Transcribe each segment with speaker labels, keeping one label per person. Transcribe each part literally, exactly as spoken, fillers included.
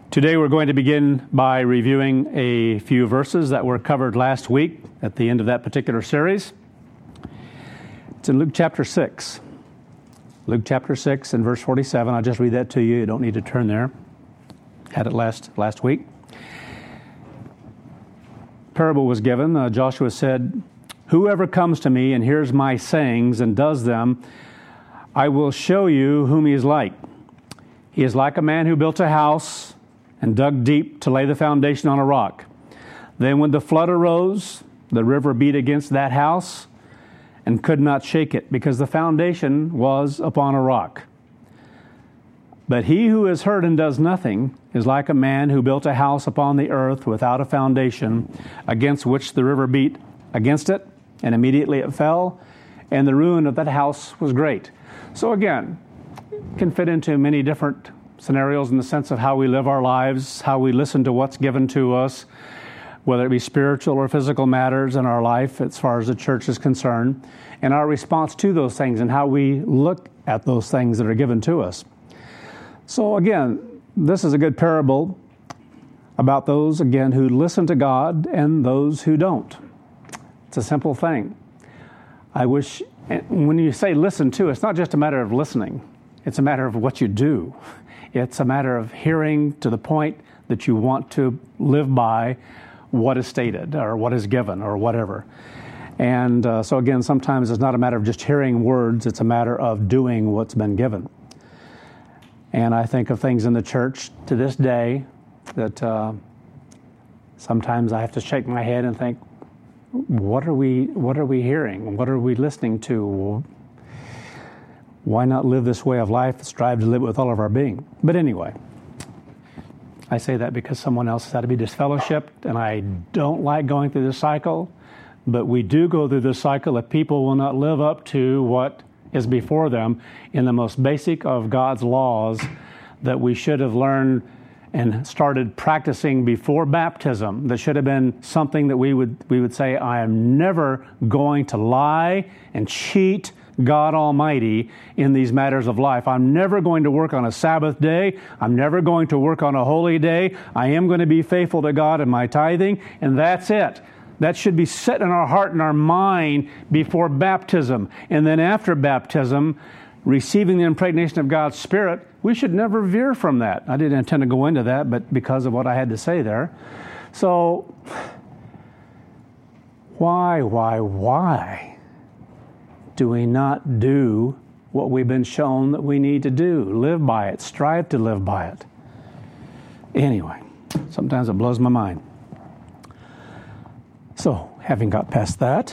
Speaker 1: Today we're going to begin by reviewing a few verses that were covered last week at the end of that particular series. It's in Luke chapter six. Luke chapter six and verse forty-seven. I'll just read that to you. You don't need to turn there. Had it last last week. Parable was given. Uh, Joshua said, "Whoever comes to me and hears my sayings and does them, I will show you whom he is like. He is like a man who built a house and dug deep to lay the foundation on a rock. Then when the flood arose, the river beat against that house and could not shake it, because the foundation was upon a rock. But he who is heard and does nothing is like a man who built a house upon the earth without a foundation, against which the river beat against it, and immediately it fell, and the ruin of that house was great." So again, can fit into many different scenarios in the sense of how we live our lives, how we listen to what's given to us, whether it be spiritual or physical matters in our life as far as the church is concerned, and our response to those things and how we look at those things that are given to us. So again, this is a good parable about those, again, who listen to God and those who don't. It's a simple thing. I wish, when you say listen to, it's not just a matter of listening. It's a matter of what you do. It's a matter of hearing to the point that you want to live by what is stated or what is given or whatever. And uh, so again, sometimes it's not a matter of just hearing words. It's a matter of doing what's been given. And I think of things in the church to this day that uh, sometimes I have to shake my head and think, what are we, what are we hearing? What are we listening to? Why not live this way of life, strive to live it with all of our being? But anyway, I say that because someone else has had to be disfellowshipped, and I don't like going through this cycle, but we do go through this cycle if people will not live up to what is before them in the most basic of God's laws that we should have learned and started practicing before baptism. That should have been something that we would we would say, I am never going to lie and cheat God Almighty in these matters of life. I'm never going to work on a Sabbath day. I'm never going to work on a holy day. I am going to be faithful to God in my tithing, and that's it. That should be set in our heart and our mind before baptism. And then after baptism, receiving the impregnation of God's Spirit, we should never veer from that. I didn't intend to go into that, but because of what I had to say there. So, why, why, why do we not do what we've been shown that we need to do? Live by it. Strive to live by it. Anyway, sometimes it blows my mind. So, having got past that,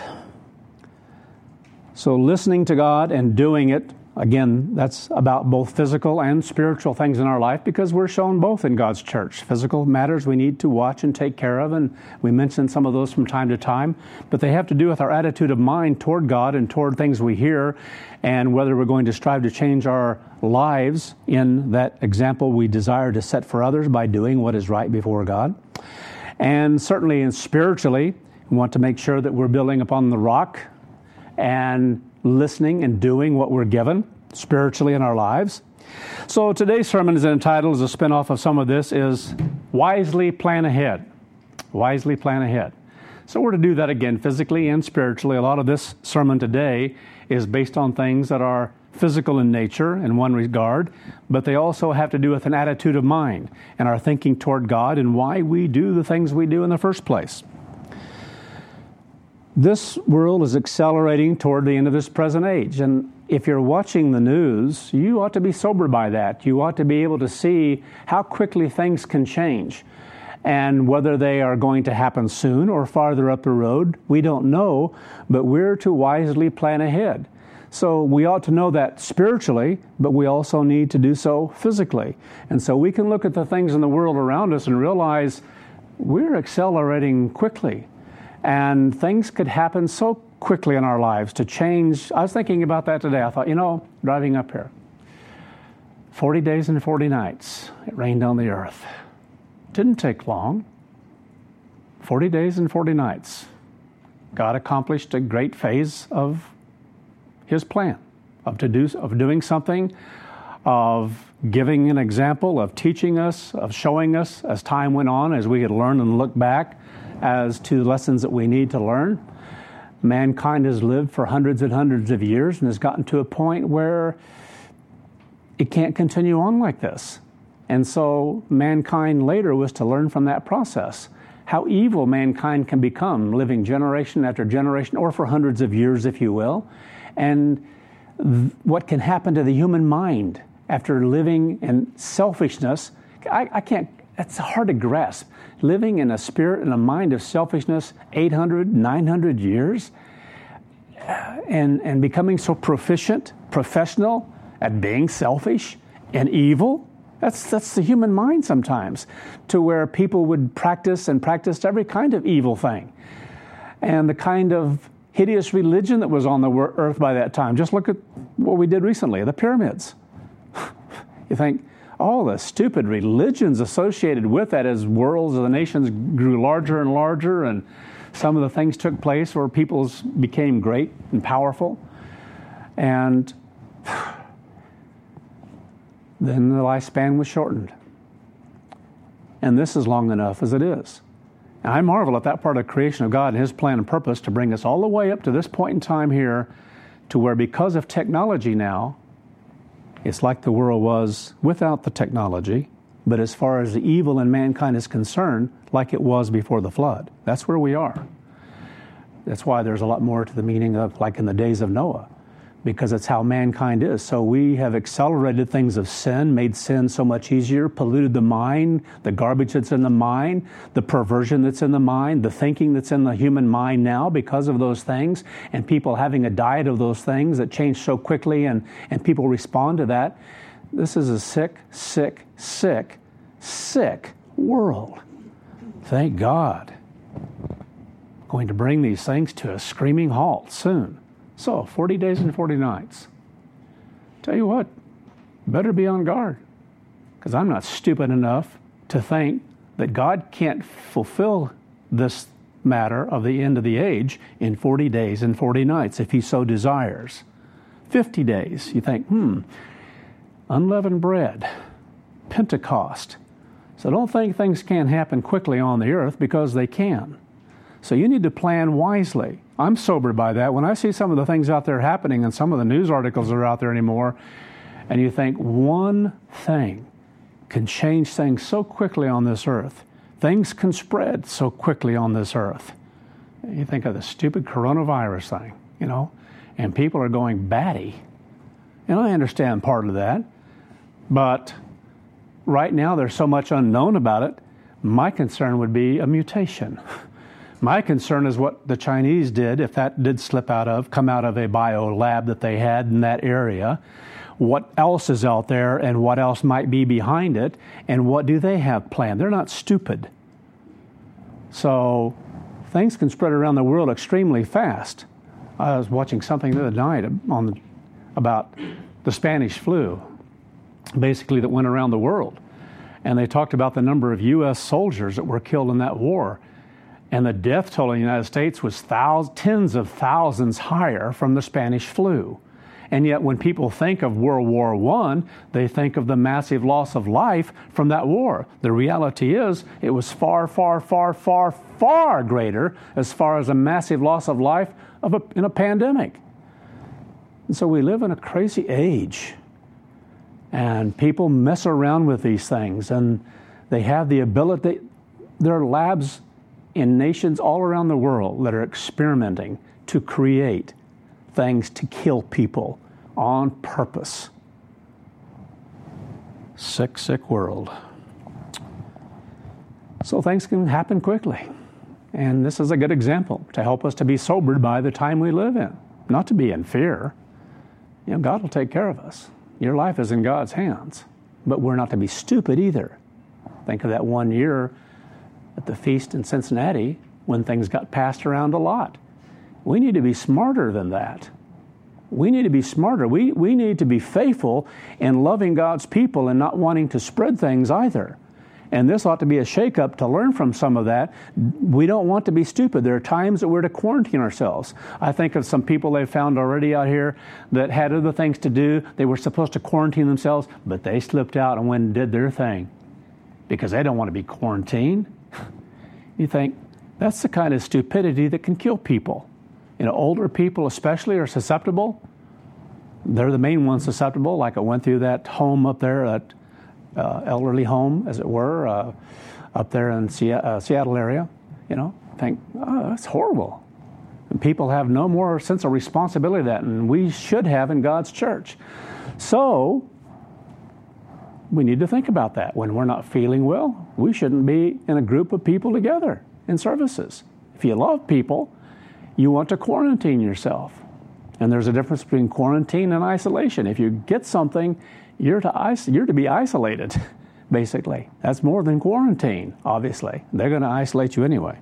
Speaker 1: so listening to God and doing it, again, that's about both physical and spiritual things in our life, because we're shown both in God's church. Physical matters we need to watch and take care of, and we mention some of those from time to time, but they have to do with our attitude of mind toward God and toward things we hear, and whether we're going to strive to change our lives in that example we desire to set for others by doing what is right before God. And certainly and spiritually, we want to make sure that we're building upon the rock and listening and doing what we're given spiritually in our lives. So today's sermon is entitled, as a spin-off of some of this, is Wisely Plan Ahead. Wisely Plan Ahead. So we're to do that again physically and spiritually. A lot of this sermon today is based on things that are physical in nature in one regard, but they also have to do with an attitude of mind and our thinking toward God and why we do the things we do in the first place. This world is accelerating toward the end of this present age, and if you're watching the news, you ought to be sobered by that. You ought to be able to see how quickly things can change, and whether they are going to happen soon or farther up the road, we don't know, but we're to wisely plan ahead. So we ought to know that spiritually, but we also need to do so physically. And so we can look at the things in the world around us and realize we're accelerating quickly. And things could happen so quickly in our lives to change. I was thinking about that today. I thought, you know, driving up here, forty days and forty nights, it rained on the earth. Didn't take long. forty days and forty nights. God accomplished a great phase of His plan of to do of doing something, of giving an example, of teaching us, of showing us as time went on, as we could learn and look back as to lessons that we need to learn. Mankind has lived for hundreds and hundreds of years and has gotten to a point where it can't continue on like this. And so mankind later was to learn from that process how evil mankind can become, living generation after generation, or for hundreds of years, if you will, and th- what can happen to the human mind after living in selfishness. I, I can't, it's hard to grasp. Living in a spirit and a mind of selfishness eight hundred, nine hundred years, and, and becoming so proficient, professional at being selfish and evil. That's that's the human mind sometimes, to where people would practice and practice every kind of evil thing. And the kind of hideous religion that was on the earth by that time. Just look at what we did recently, the pyramids. You think, all the stupid religions associated with that as worlds of the nations grew larger and larger, and some of the things took place where peoples became great and powerful. And then the lifespan was shortened. And this is long enough as it is. And I marvel at that part of the creation of God and His plan and purpose to bring us all the way up to this point in time here, to where because of technology now, it's like the world was without the technology, but as far as the evil in mankind is concerned, like it was before the flood. That's where we are. That's why there's a lot more to the meaning of like in the days of Noah, because it's how mankind is. So we have accelerated things of sin, made sin so much easier, polluted the mind, the garbage that's in the mind, the perversion that's in the mind, the thinking that's in the human mind now because of those things, and people having a diet of those things that change so quickly, and, and people respond to that. This is a sick, sick, sick, sick world. Thank God. Going to bring these things to a screaming halt soon. So, forty days and forty nights. Tell you what, better be on guard, because I'm not stupid enough to think that God can't fulfill this matter of the end of the age in forty days and forty nights if He so desires. fifty days, you think, hmm, unleavened bread, Pentecost. So don't think things can't happen quickly on the earth, because they can. So you need to plan wisely. I'm sobered by that. When I see some of the things out there happening and some of the news articles that are out there anymore, and you think one thing can change things so quickly on this earth. Things can spread so quickly on this earth. You think of the stupid coronavirus thing, you know, and people are going batty. And I understand part of that. But right now there's so much unknown about it. My concern would be a mutation. My concern is what the Chinese did, if that did slip out of, come out of a bio lab that they had in that area. What else is out there, and what else might be behind it, and what do they have planned? They're not stupid. So things can spread around the world extremely fast. I was watching something the other night on the, about the Spanish flu, basically, that went around the world. And they talked about the number of U S soldiers that were killed in that war. And the death toll in the United States was thousands, tens of thousands higher from the Spanish flu. And yet when people think of World War One, they think of the massive loss of life from that war. The reality is it was far, far, far, far, far greater as far as a massive loss of life of a, in a pandemic. And so we live in a crazy age. And people mess around with these things. And they have the ability, there are labs in nations all around the world that are experimenting to create things to kill people on purpose. Sick, sick world. So things can happen quickly. And this is a good example to help us to be sobered by the time we live in, not to be in fear. You know, God will take care of us. Your life is in God's hands, but we're not to be stupid either. Think of that one year at the feast in Cincinnati when things got passed around a lot. We need to be smarter than that. We need to be smarter. We, we need to be faithful in loving God's people and not wanting to spread things either. And this ought to be a shake-up to learn from some of that. We don't want to be stupid. There are times that we're to quarantine ourselves. I think of some people they've found already out here that had other things to do. They were supposed to quarantine themselves, but they slipped out and went and did their thing because they don't want to be quarantined. You think, that's the kind of stupidity that can kill people. You know, older people especially are susceptible. They're the main ones susceptible, like I went through that home up there, that uh, elderly home, as it were, uh, up there in Se- uh, Seattle area. You know, think, oh, that's horrible. And people have no more sense of responsibility than that, and we should have in God's church. So, we need to think about that. When we're not feeling well, we shouldn't be in a group of people together in services. If you love people, you want to quarantine yourself. And there's a difference between quarantine and isolation. If you get something, you're to is- you're to be isolated, basically. That's more than quarantine, obviously. They're going to isolate you anyway.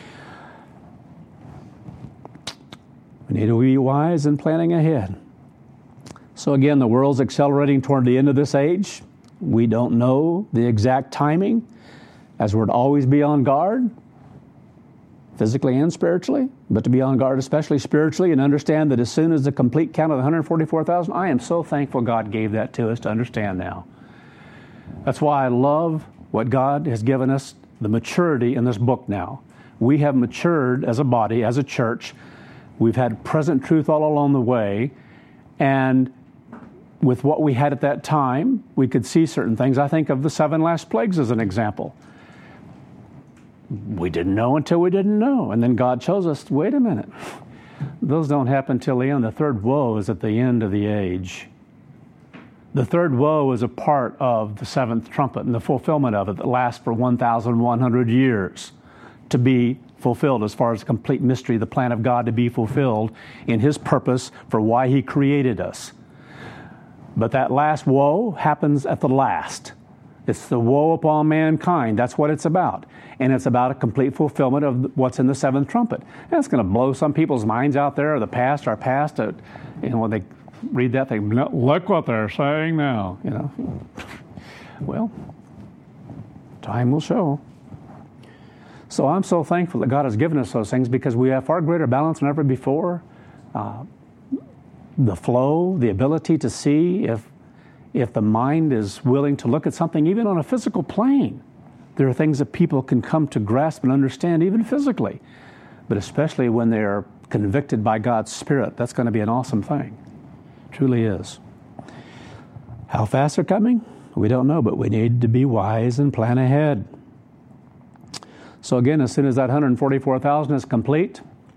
Speaker 1: We need to be wise in planning ahead. So again, the world's accelerating toward the end of this age. We don't know the exact timing, as we're to always be on guard, physically and spiritually, but to be on guard especially spiritually, and understand that as soon as the complete count of the one hundred forty-four thousand, I am so thankful God gave that to us to understand now. That's why I love what God has given us, the maturity in this book now. We have matured as a body, as a church. We've had present truth all along the way, and with what we had at that time, we could see certain things. I think of the seven last plagues as an example. We didn't know until we didn't know. And then God shows us, wait a minute. Those don't happen till the end. The third woe is at the end of the age. The third woe is a part of the seventh trumpet and the fulfillment of it that lasts for one thousand one hundred years to be fulfilled, as far as the complete mystery, the plan of God to be fulfilled in His purpose for why He created us. But that last woe happens at the last. It's the woe upon mankind. That's what it's about. And it's about a complete fulfillment of what's in the seventh trumpet. And it's going to blow some people's minds out there, the past, our past. Uh, you know, when they read that, they look what they're saying now. You know, well, time will show. So I'm so thankful that God has given us those things, because we have far greater balance than ever before. Uh, the flow, the ability to see if if the mind is willing to look at something even on a physical plane. There are things that people can come to grasp and understand even physically. But especially when they're convicted by God's Spirit, that's going to be an awesome thing. It truly is. How fast they're coming? We don't know, but we need to be wise and plan ahead. So again, as soon as that one hundred forty-four thousand is complete,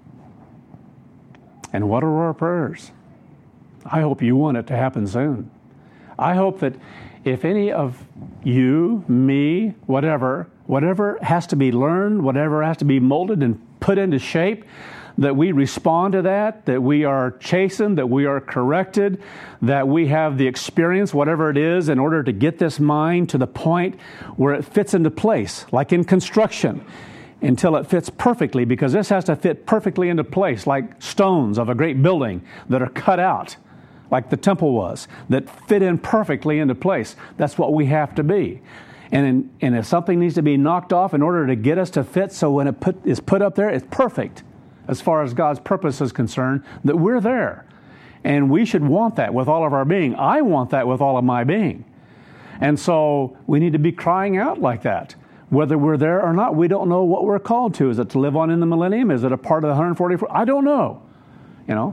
Speaker 1: and what are our prayers? I hope you want it to happen soon. I hope that if any of you, me, whatever, whatever has to be learned, whatever has to be molded and put into shape, that we respond to that, that we are chastened, that we are corrected, that we have the experience, whatever it is, in order to get this mind to the point where it fits into place, like in construction, until it fits perfectly, because this has to fit perfectly into place, like stones of a great building that are cut out, like the temple was, that fit in perfectly into place. That's what we have to be. And in, and if something needs to be knocked off in order to get us to fit, so when it put, is put up there, it's perfect as far as God's purpose is concerned, that we're there. And we should want that with all of our being. I want that with all of my being. And so we need to be crying out like that. Whether we're there or not, we don't know what we're called to. Is it to live on in the millennium? Is it a part of the one hundred forty-four? I don't know. You know?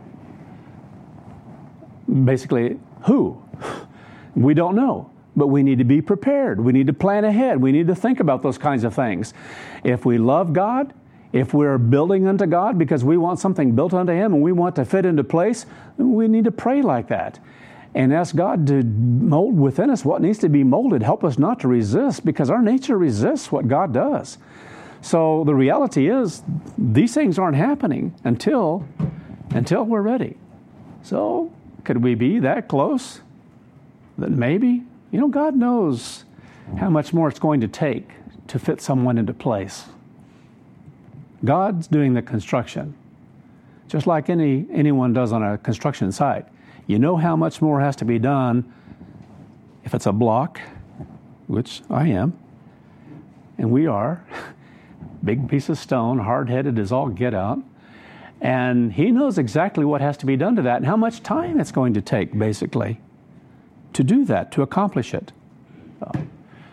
Speaker 1: Basically, who? We don't know. But we need to be prepared. We need to plan ahead. We need to think about those kinds of things. If we love God, if we're building unto God because we want something built unto Him and we want to fit into place, we need to pray like that and ask God to mold within us what needs to be molded. Help us not to resist, because our nature resists what God does. So the reality is, these things aren't happening until, until we're ready. So could we be that close that maybe, you know, God knows how much more it's going to take to fit someone into place. God's doing the construction, just like any anyone does on a construction site. You know how much more has to be done if it's a block, which I am, and we are. Big piece of stone, hard-headed as all get out. And he knows exactly what has to be done to that and how much time it's going to take, basically, to do that, to accomplish it. So,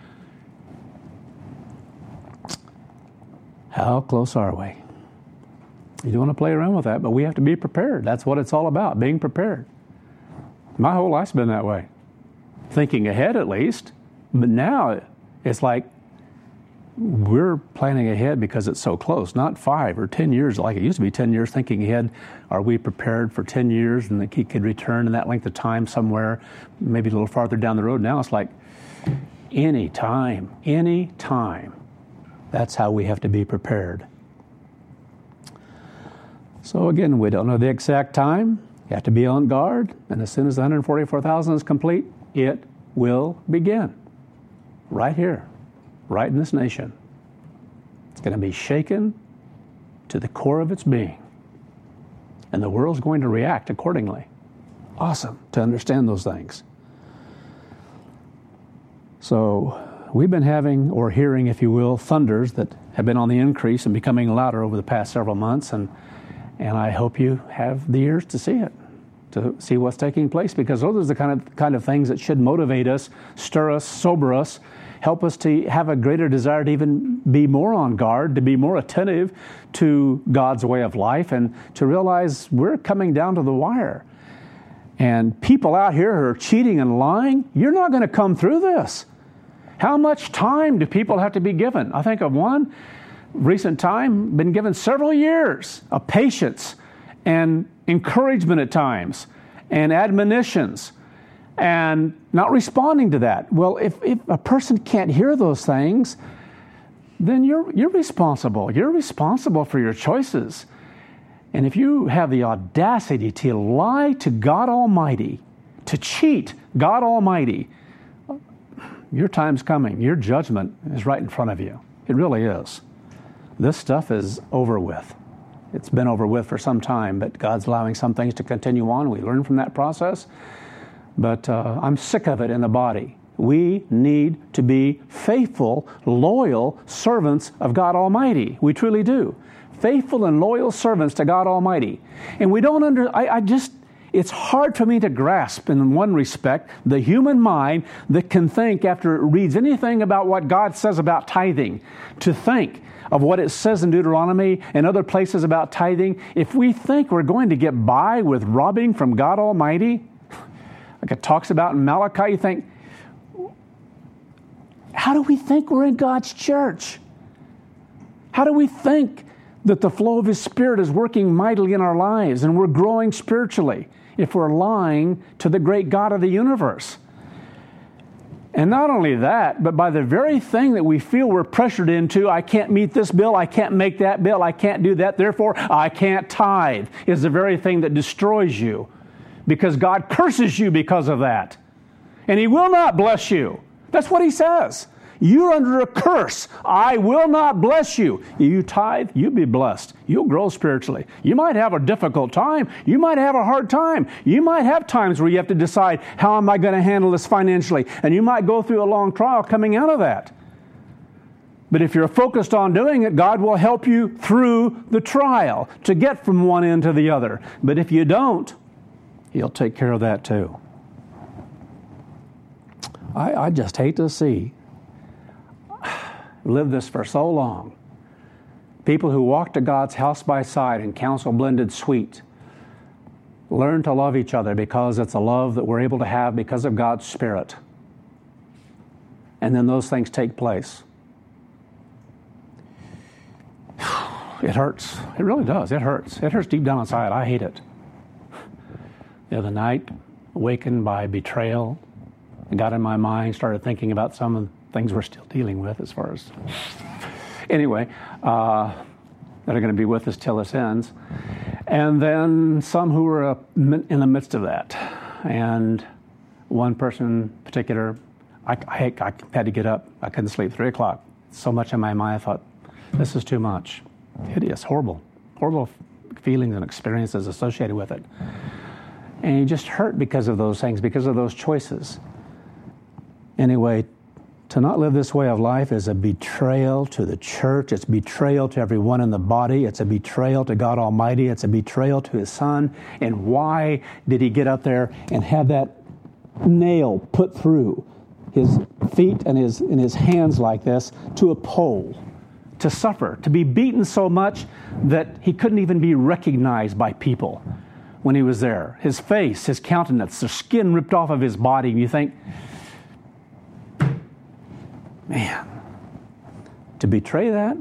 Speaker 1: how close are we? You don't want to play around with that, but we have to be prepared. That's what it's all about, being prepared. My whole life's been that way. Thinking ahead, at least. But now it's like we're planning ahead because it's so close, not five or ten years like it used to be. ten years thinking ahead. Are we prepared for ten years and that he could return in that length of time somewhere, maybe a little farther down the road? Now it's like any time, any time. That's how we have to be prepared. So again, we don't know the exact time. You have to be on guard. And as soon as the one hundred forty-four thousand is complete, it will begin. Right here. Right in this nation. It's going to be shaken to the core of its being. And the world's going to react accordingly. Awesome to understand those things. So we've been having, or hearing, if you will, thunders that have been on the increase and becoming louder over the past several months. And, and I hope you have the ears to see it, to see what's taking place, because those are the kind of, kind of things that should motivate us, stir us, sober us, help us to have a greater desire to even be more on guard, to be more attentive to God's way of life, and to realize we're coming down to the wire. And people out here who are cheating and lying, you're not going to come through this. How much time do people have to be given? I think of one recent time, been given several years of patience and encouragement at times and admonitions, and not responding to that. Well, if, if a person can't hear those things, then you're you're responsible. You're responsible for your choices. And if you have the audacity to lie to God Almighty, to cheat God Almighty, your time's coming. Your judgment is right in front of you. It really is. This stuff is over with. It's been over with for some time, but God's allowing some things to continue on. We learn from that process. But uh, I'm sick of it in the body. We need to be faithful, loyal servants of God Almighty. We truly do. Faithful and loyal servants to God Almighty. And we don't under, I, I just, it's hard for me to grasp in one respect the human mind that can think after it reads anything about what God says about tithing, to think of what it says in Deuteronomy and other places about tithing. If we think we're going to get by with robbing from God Almighty, like it talks about in Malachi, you think, how do we think we're in God's church? How do we think that the flow of His Spirit is working mightily in our lives and we're growing spiritually if we're lying to the great God of the universe? And not only that, but by the very thing that we feel we're pressured into, I can't meet this bill, I can't make that bill, I can't do that, therefore I can't tithe, is the very thing that destroys you. Because God curses you because of that. And He will not bless you. That's what He says. You're under a curse. I will not bless you. You tithe, you'll be blessed. You'll grow spiritually. You might have a difficult time. You might have a hard time. You might have times where you have to decide, how am I going to handle this financially? And you might go through a long trial coming out of that. But if you're focused on doing it, God will help you through the trial to get from one end to the other. But if you don't, He'll take care of that too. I, I just hate to see, lived this for so long, people who walk to God's house by side and counsel blended sweet, learn to love each other because it's a love that we're able to have because of God's Spirit. And then those things take place. It hurts. It really does. It hurts. It hurts deep down inside. I hate it. The other night, awakened by betrayal, I got in my mind, started thinking about some of the things we're still dealing with as far as... Anyway, uh, that are going to be with us till this ends. And then some who were uh, in the midst of that. And one person in particular, I, I, I had to get up. I couldn't sleep. Three o'clock. So much in my mind, I thought, this is too much. Hideous, horrible, horrible feelings and experiences associated with it. And you just hurt because of those things, because of those choices. Anyway, To not live this way of life is a betrayal to the church. It's betrayal to everyone in the body. It's a betrayal to God Almighty. It's a betrayal to His Son. And why did He get up there and have that nail put through His feet and His, and his hands like this to a pole? To suffer, to be beaten so much that He couldn't even be recognized by people when He was there. His face, His countenance, the skin ripped off of His body. And you think, man, to betray that,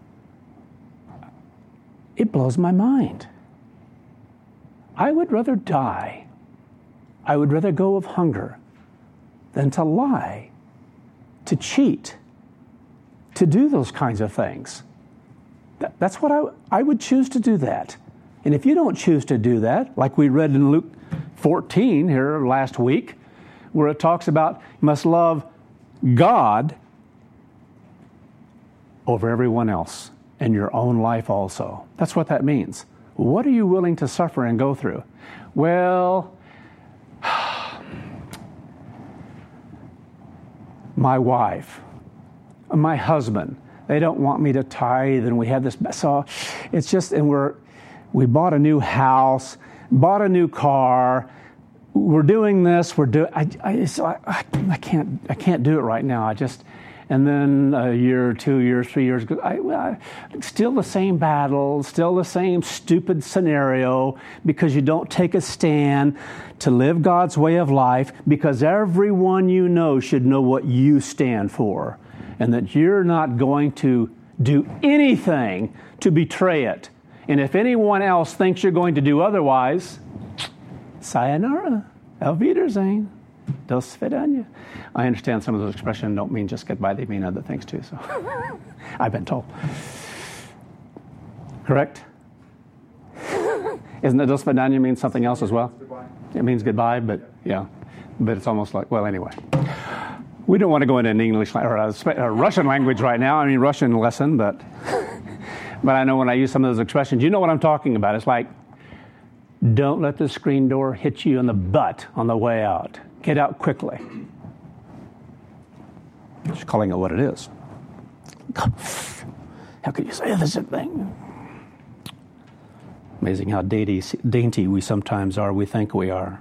Speaker 1: it blows my mind. I would rather die. I would rather go of hunger than to lie, to cheat, to do those kinds of things. That, that's what I, I would choose to do that. And if you don't choose to do that, like we read in Luke fourteen here last week, where it talks about you must love God over everyone else and your own life also. That's what that means. What are you willing to suffer and go through? Well, my wife, my husband, they don't want me to tithe, and we have this, so it's just, and we're, we bought a new house, bought a new car, we're doing this, we're doing, I, I, so I, I can't, I can't do it right now. I just, and then a year, two years, three years, I, I, still the same battle, still the same stupid scenario, because you don't take a stand to live God's way of life, because everyone you know should know what you stand for, and that you're not going to do anything to betray it. And if anyone else thinks you're going to do otherwise, sayonara, auf Wiedersehen, dos svidaniya. I understand some of those expressions don't mean just goodbye, they mean other things too, so I've been told. Correct? Isn't it dos svidaniya means something else as well? Goodbye. It means goodbye, but yeah. But it's almost like, well, anyway. We don't want to go into an English or a, a Russian language right now. I mean, Russian lesson, but but I know when I use some of those expressions, you know what I'm talking about. It's like, don't let the screen door hit you in the butt on the way out. Get out quickly. Just calling it what it is. How could you say this thing? Amazing how dainty, dainty we sometimes are, we think we are.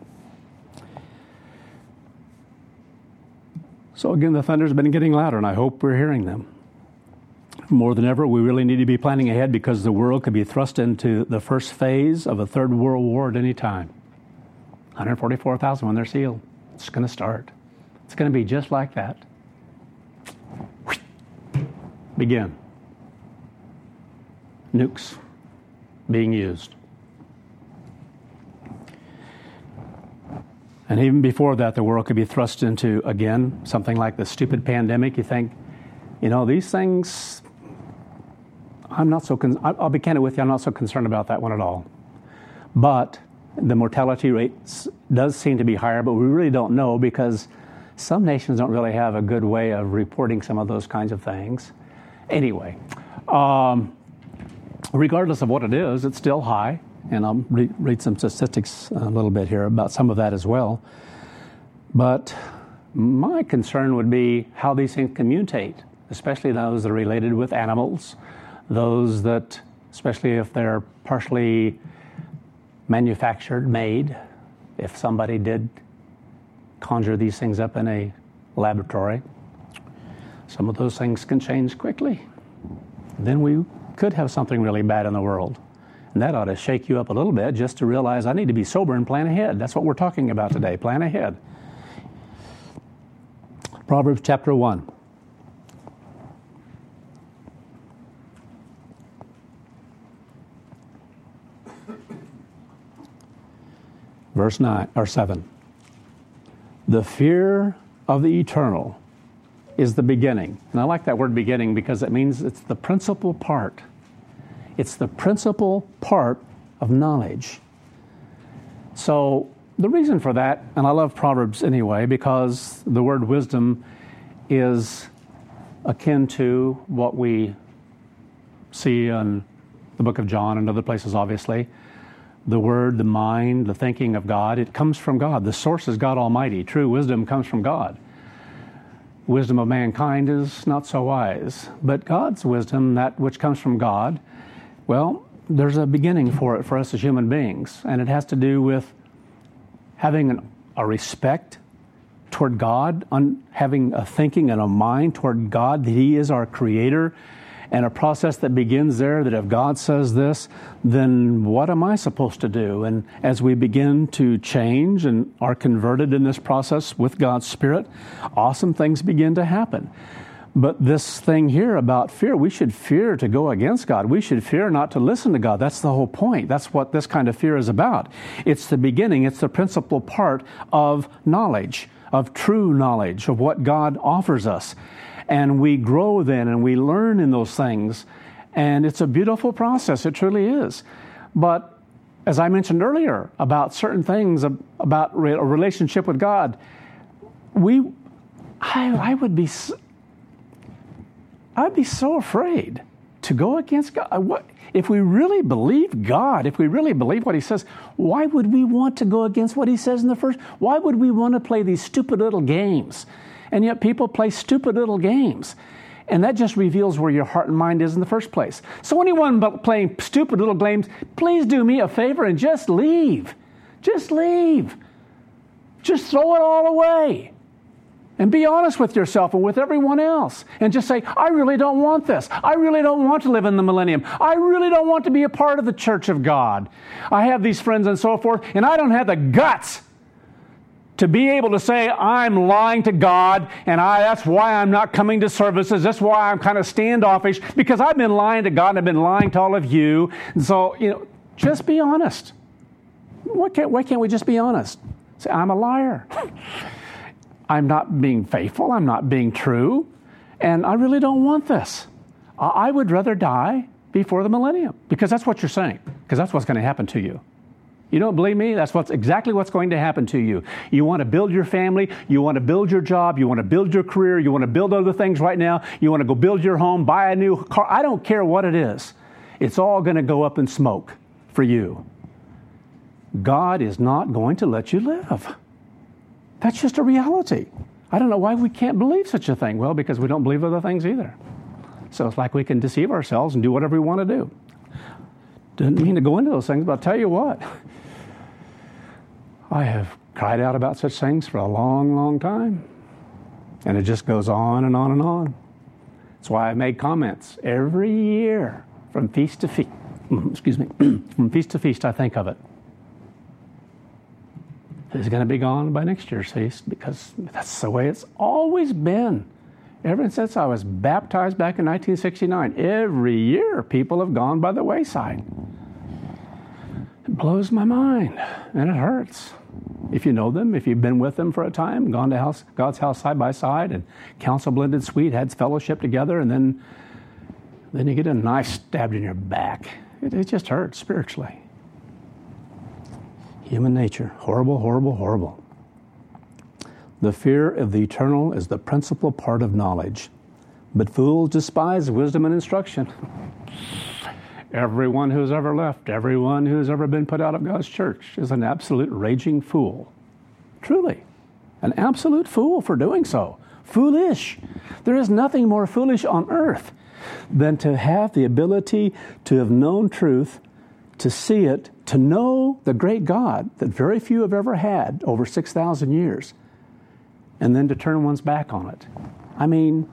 Speaker 1: So again, the thunder's been getting louder, and I hope we're hearing them. More than ever, we really need to be planning ahead, because the world could be thrust into the first phase of a third world war at any time. one hundred forty-four thousand when they're sealed. It's going to start. It's going to be just like that. Begin. Nukes being used. And even before that, the world could be thrust into, again, something like the stupid pandemic. You think, you know, these things, I'm not so, con- I'll be candid with you, I'm not so concerned about that one at all. But the mortality rate does seem to be higher, but we really don't know, because some nations don't really have a good way of reporting some of those kinds of things. Anyway, um, regardless of what it is, it's still high. And I'll re- read some statistics a little bit here about some of that as well. But my concern would be how these things can mutate, especially those that are related with animals, those that, especially if they're partially manufactured, made, if somebody did conjure these things up in a laboratory, some of those things can change quickly. Then we could have something really bad in the world. And that ought to shake you up a little bit, just to realize I need to be sober and plan ahead. That's what we're talking about today, plan ahead. Proverbs chapter one. Verse nine or seven. The fear of the eternal is the beginning. And I like that word beginning, because it means it's the principal part. It's the principal part of knowledge. So the reason for that, and I love Proverbs anyway, because the word wisdom is akin to what we see in the book of John and other places, obviously. The word, the mind, the thinking of God, it comes from God. The source is God Almighty. True wisdom comes from God. wisdom of mankind is not so wise. But God's wisdom, that which comes from God, well, there's a beginning for it for us as human beings. And it has to do with having an, a respect toward God, un, having a thinking and a mind toward God, that He is our Creator, and a process that begins there, that if God says this, then what am I supposed to do? And as we begin to change and are converted in this process with God's Spirit, awesome things begin to happen. But this thing here about fear, we should fear to go against God. We should fear not to listen to God. That's the whole point. That's what this kind of fear is about. It's the beginning. It's the principal part of knowledge, of true knowledge, of what God offers us. And we grow then and we learn in those things. And it's a beautiful process. It truly is. But as I mentioned earlier about certain things, about a relationship with God, we, I, I would be, I'd be so afraid to go against God. What, if we really believe God, if we really believe what He says, why would we want to go against what He says in the first? Why would we want to play these stupid little games? And yet people play stupid little games. And that just reveals where your heart and mind is in the first place. So anyone playing stupid little games, please do me a favor and just leave. Just leave. Just throw it all away. And be honest with yourself and with everyone else. And just say, I really don't want this. I really don't want to live in the millennium. I really don't want to be a part of the church of God. I have these friends and so forth, and I don't have the guts to be able to say, I'm lying to God, and I, that's why I'm not coming to services. That's why I'm kind of standoffish, because I've been lying to God and I've been lying to all of you. And so, you know, just be honest. Why can't, why can't we just be honest? Say, I'm a liar. I'm not being faithful. I'm not being true. And I really don't want this. I would rather die before the millennium, because that's what you're saying, because that's what's going to happen to you. You don't believe me? That's what's exactly what's going to happen to you. You want to build your family. You want to build your job. You want to build your career. You want to build other things right now. You want to go build your home, buy a new car. I don't care what it is. It's all going to go up in smoke for you. God is not going to let you live. That's just a reality. I don't know why we can't believe such a thing. Well, because we don't believe other things either. So it's like we can deceive ourselves and do whatever we want to do. Didn't mean to go into those things, but I'll tell you what. I have cried out about such things for a long, long time. And it just goes on and on and on. That's why I made comments every year from feast to feast. Excuse me. From feast to feast, I think of it. It's going to be gone by next year's feast, because that's the way it's always been. Ever since I was baptized back in nineteen sixty-nine, every year people have gone by the wayside. It blows my mind, and it hurts. If you know them, if you've been with them for a time, gone to house, God's house side by side, and counsel blended sweet, had fellowship together, and then then you get a knife stabbed in your back. It, it just hurts spiritually. Human nature, horrible, horrible, horrible. The fear of the eternal is the principal part of knowledge, but fools despise wisdom and instruction. Everyone who's ever left, everyone who's ever been put out of God's church is an absolute raging fool. Truly, an absolute fool for doing so. Foolish. There is nothing more foolish on earth than to have the ability to have known truth, to see it, to know the great God that very few have ever had over six thousand years, and then to turn one's back on it. I mean,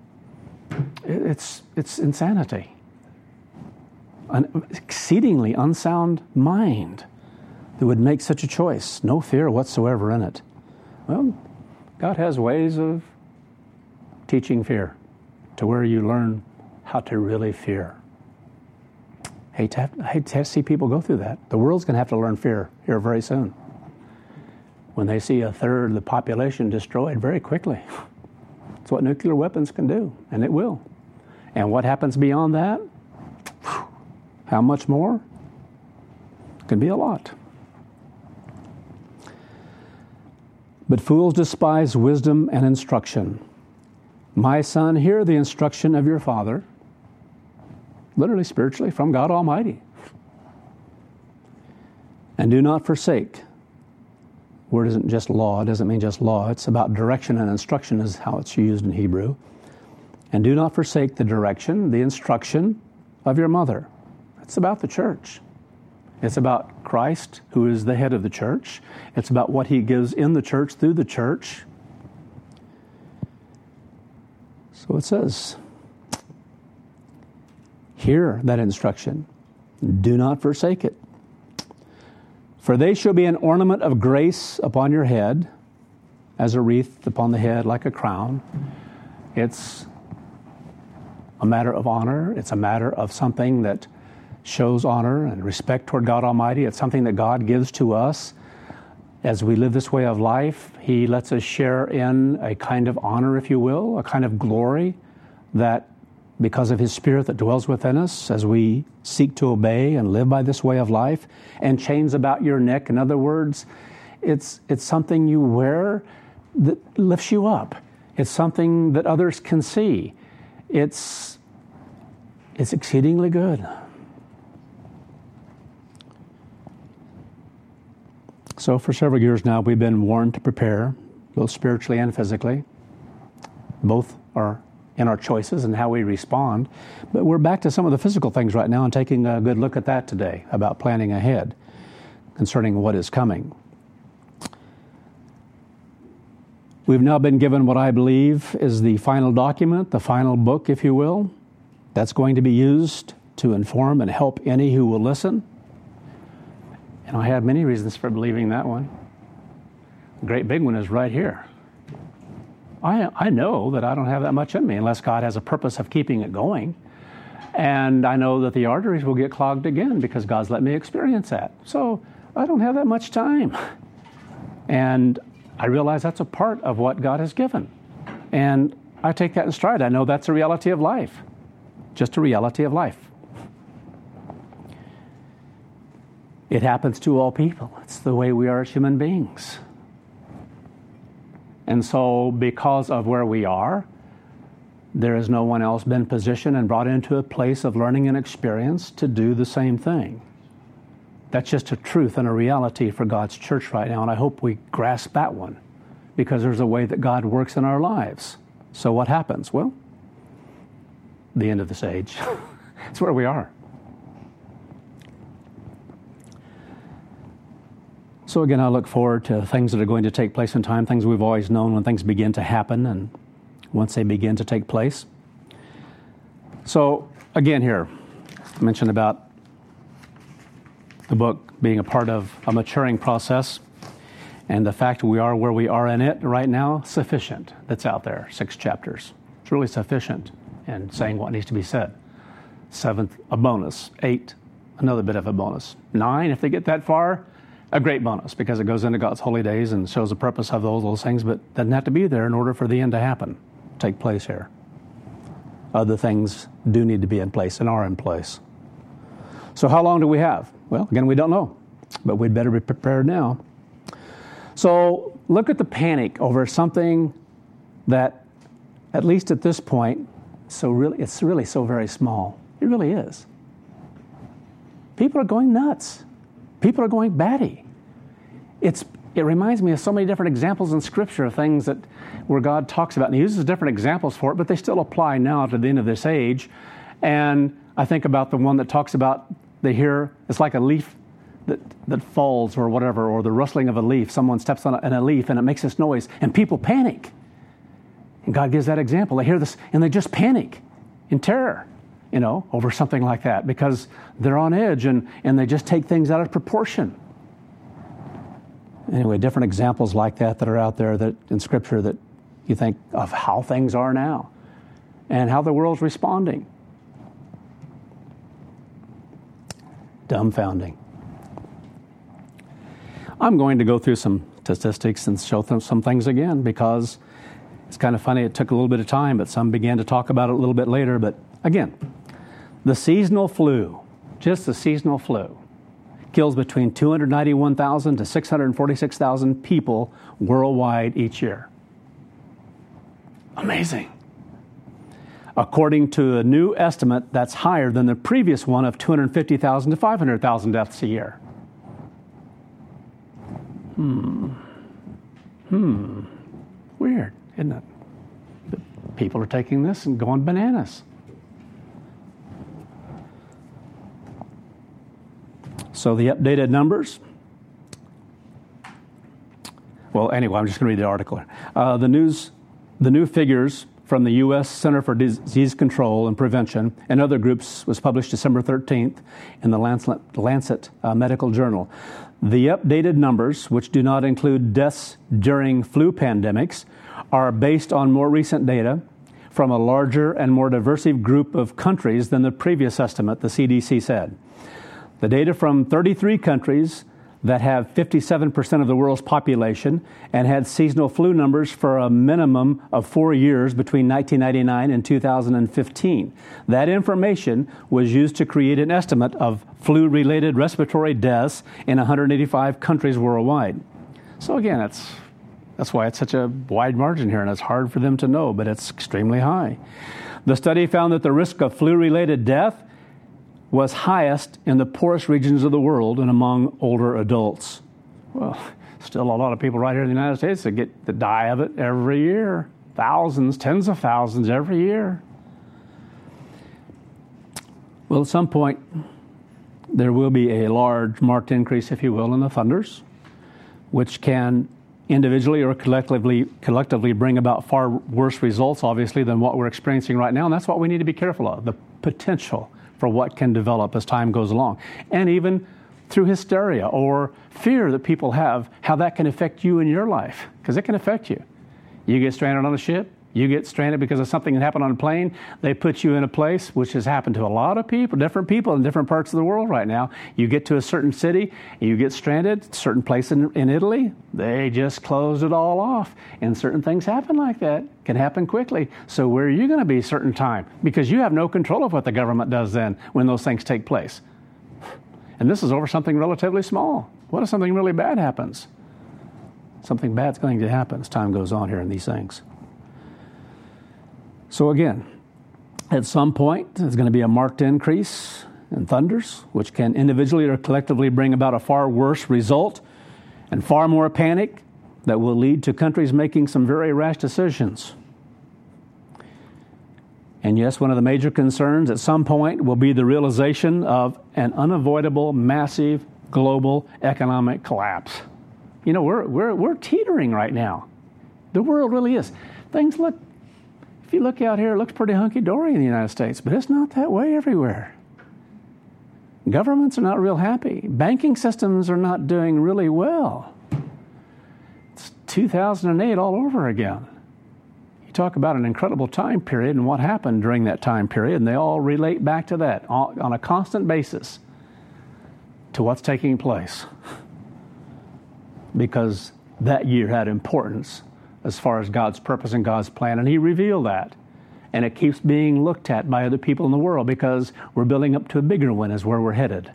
Speaker 1: it's it's insanity. An exceedingly unsound mind that would make such a choice. No fear whatsoever in it. Well, God has ways of teaching fear to where you learn how to really fear. I hate to, have, I hate to see people go through that. The world's going to have to learn fear here very soon. When they see a third of the population destroyed very quickly. It's what nuclear weapons can do, and it will. And what happens beyond that? How much more? Can be a lot. But fools despise wisdom and instruction. My son, hear the instruction of your father, literally, spiritually, from God Almighty. And do not forsake word isn't just law. It doesn't mean just law. It's about direction and instruction is how it's used in Hebrew. And do not forsake the direction, the instruction of your mother. It's about the church. It's about Christ, who is the head of the church. It's about what he gives in the church through the church. So it says, hear that instruction. Do not forsake it. For they shall be an ornament of grace upon your head, as a wreath upon the head, like a crown. It's a matter of honor. It's a matter of something that shows honor and respect toward God Almighty. It's something that God gives to us. As we live this way of life, he lets us share in a kind of honor, if you will, a kind of glory that because of his Spirit that dwells within us as we seek to obey and live by this way of life, and chains about your neck. In other words, it's it's something you wear that lifts you up. It's something that others can see. It's it's exceedingly good. So for several years now, we've been warned to prepare, both spiritually and physically. Both are in our choices and how we respond. But we're back to some of the physical things right now and taking a good look at that today, about planning ahead concerning what is coming. We've now been given what I believe is the final document, the final book, if you will, that's going to be used to inform and help any who will listen. And I have many reasons for believing that one. The great big one is right here. I, I know that I don't have that much in me unless God has a purpose of keeping it going. And I know that the arteries will get clogged again because God's let me experience that. So I don't have that much time. And I realize that's a part of what God has given. And I take that in stride. I know that's a reality of life. Just a reality of life. It happens to all people. It's the way we are as human beings. And so because of where we are, there has no one else been positioned and brought into a place of learning and experience to do the same thing. That's just a truth and a reality for God's church right now, and I hope we grasp that one, because there's a way that God works in our lives. So what happens? Well, the end of this age. It's where we are. So again, I look forward to things that are going to take place in time, things we've always known when things begin to happen and once they begin to take place. So again here, I mentioned about the book being a part of a maturing process, and the fact we are where we are in it right now, sufficient. That's out there, six chapters. It's really sufficient in saying what needs to be said. Seventh, a bonus. Eight, another bit of a bonus. Nine, if they get that far, a great bonus, because it goes into God's holy days and shows the purpose of those, those things, but doesn't have to be there in order for the end to happen, take place here. Other things do need to be in place and are in place. So how long do we have? Well, again, we don't know, but we'd better be prepared now. So look at the panic over something that, at least at this point, so really, it's really so very small. It really is. People are going nuts. People are going batty. It's, it reminds me of so many different examples in Scripture of things that where God talks about, and he uses different examples for it, but they still apply now to the end of this age. And I think about the one that talks about they hear, it's like a leaf that, that falls or whatever, or the rustling of a leaf. Someone steps on a, on a leaf and it makes this noise, and people panic. And God gives that example. They hear this and they just panic in terror, you know, over something like that, because they're on edge and, and they just take things out of proportion. Anyway, different examples like that that are out there that in Scripture that you think of how things are now and how the world's responding. Dumbfounding. I'm going to go through some statistics and show them some things again, because it's kind of funny. It took a little bit of time, but some began to talk about it a little bit later. But again, the seasonal flu, just the seasonal flu, kills between two hundred ninety-one thousand to six hundred forty-six thousand people worldwide each year. Amazing. According to a new estimate, that's higher than the previous one of two hundred fifty thousand to five hundred thousand deaths a year. Hmm. Hmm, weird, isn't it? People are taking this and going bananas. So the updated numbers. Well, anyway, I'm just going to read the article. Uh, the news, the new figures from the U S Center for Disease Control and Prevention and other groups was published December thirteenth in the Lancet, Lancet uh, Medical Journal. The updated numbers, which do not include deaths during flu pandemics, are based on more recent data from a larger and more diverse group of countries than the previous estimate, the C D C said. The data from thirty-three countries that have fifty-seven percent of the world's population and had seasonal flu numbers for a minimum of four years between nineteen ninety-nine and two thousand fifteen. That information was used to create an estimate of flu-related respiratory deaths in one hundred eighty-five countries worldwide. So again, it's, that's why it's such a wide margin here, and it's hard for them to know, but it's extremely high. The study found that the risk of flu-related death was highest in the poorest regions of the world and among older adults. Well, still a lot of people right here in the United States that get that die of it every year. Thousands, tens of thousands every year. Well, at some point, there will be a large marked increase, if you will, in the funders, which can individually or collectively collectively bring about far worse results, obviously, than what we're experiencing right now. And that's what we need to be careful of, the potential for what can develop as time goes along. And even through hysteria or fear that people have, how that can affect you in your life, because it can affect you. You get stranded on a ship, you get stranded because of something that happened on a plane, they put you in a place, which has happened to a lot of people, different people in different parts of the world right now. You get to a certain city, you get stranded, certain place in, in Italy, they just closed it all off. And certain things happen like that, can happen quickly. So where are you going to be a certain time? Because you have no control of what the government does then when those things take place. And this is over something relatively small. What if something really bad happens? Something bad's going to happen as time goes on here in these things. So again, at some point, there's going to be a marked increase in thunders, which can individually or collectively bring about a far worse result and far more panic that will lead to countries making some very rash decisions. And yes, one of the major concerns at some point will be the realization of an unavoidable, massive global economic collapse. You know, we're we're we're teetering right now. The world really is. Things look, if you look out here, it looks pretty hunky-dory in the United States, but it's not that way everywhere. Governments are not real happy. Banking systems are not doing really well. It's two thousand eight all over again. You talk about an incredible time period and what happened during that time period, and they all relate back to that on a constant basis to what's taking place. Because that year had importance as far as God's purpose and God's plan, and He revealed that. And it keeps being looked at by other people in the world because we're building up to a bigger one is where we're headed.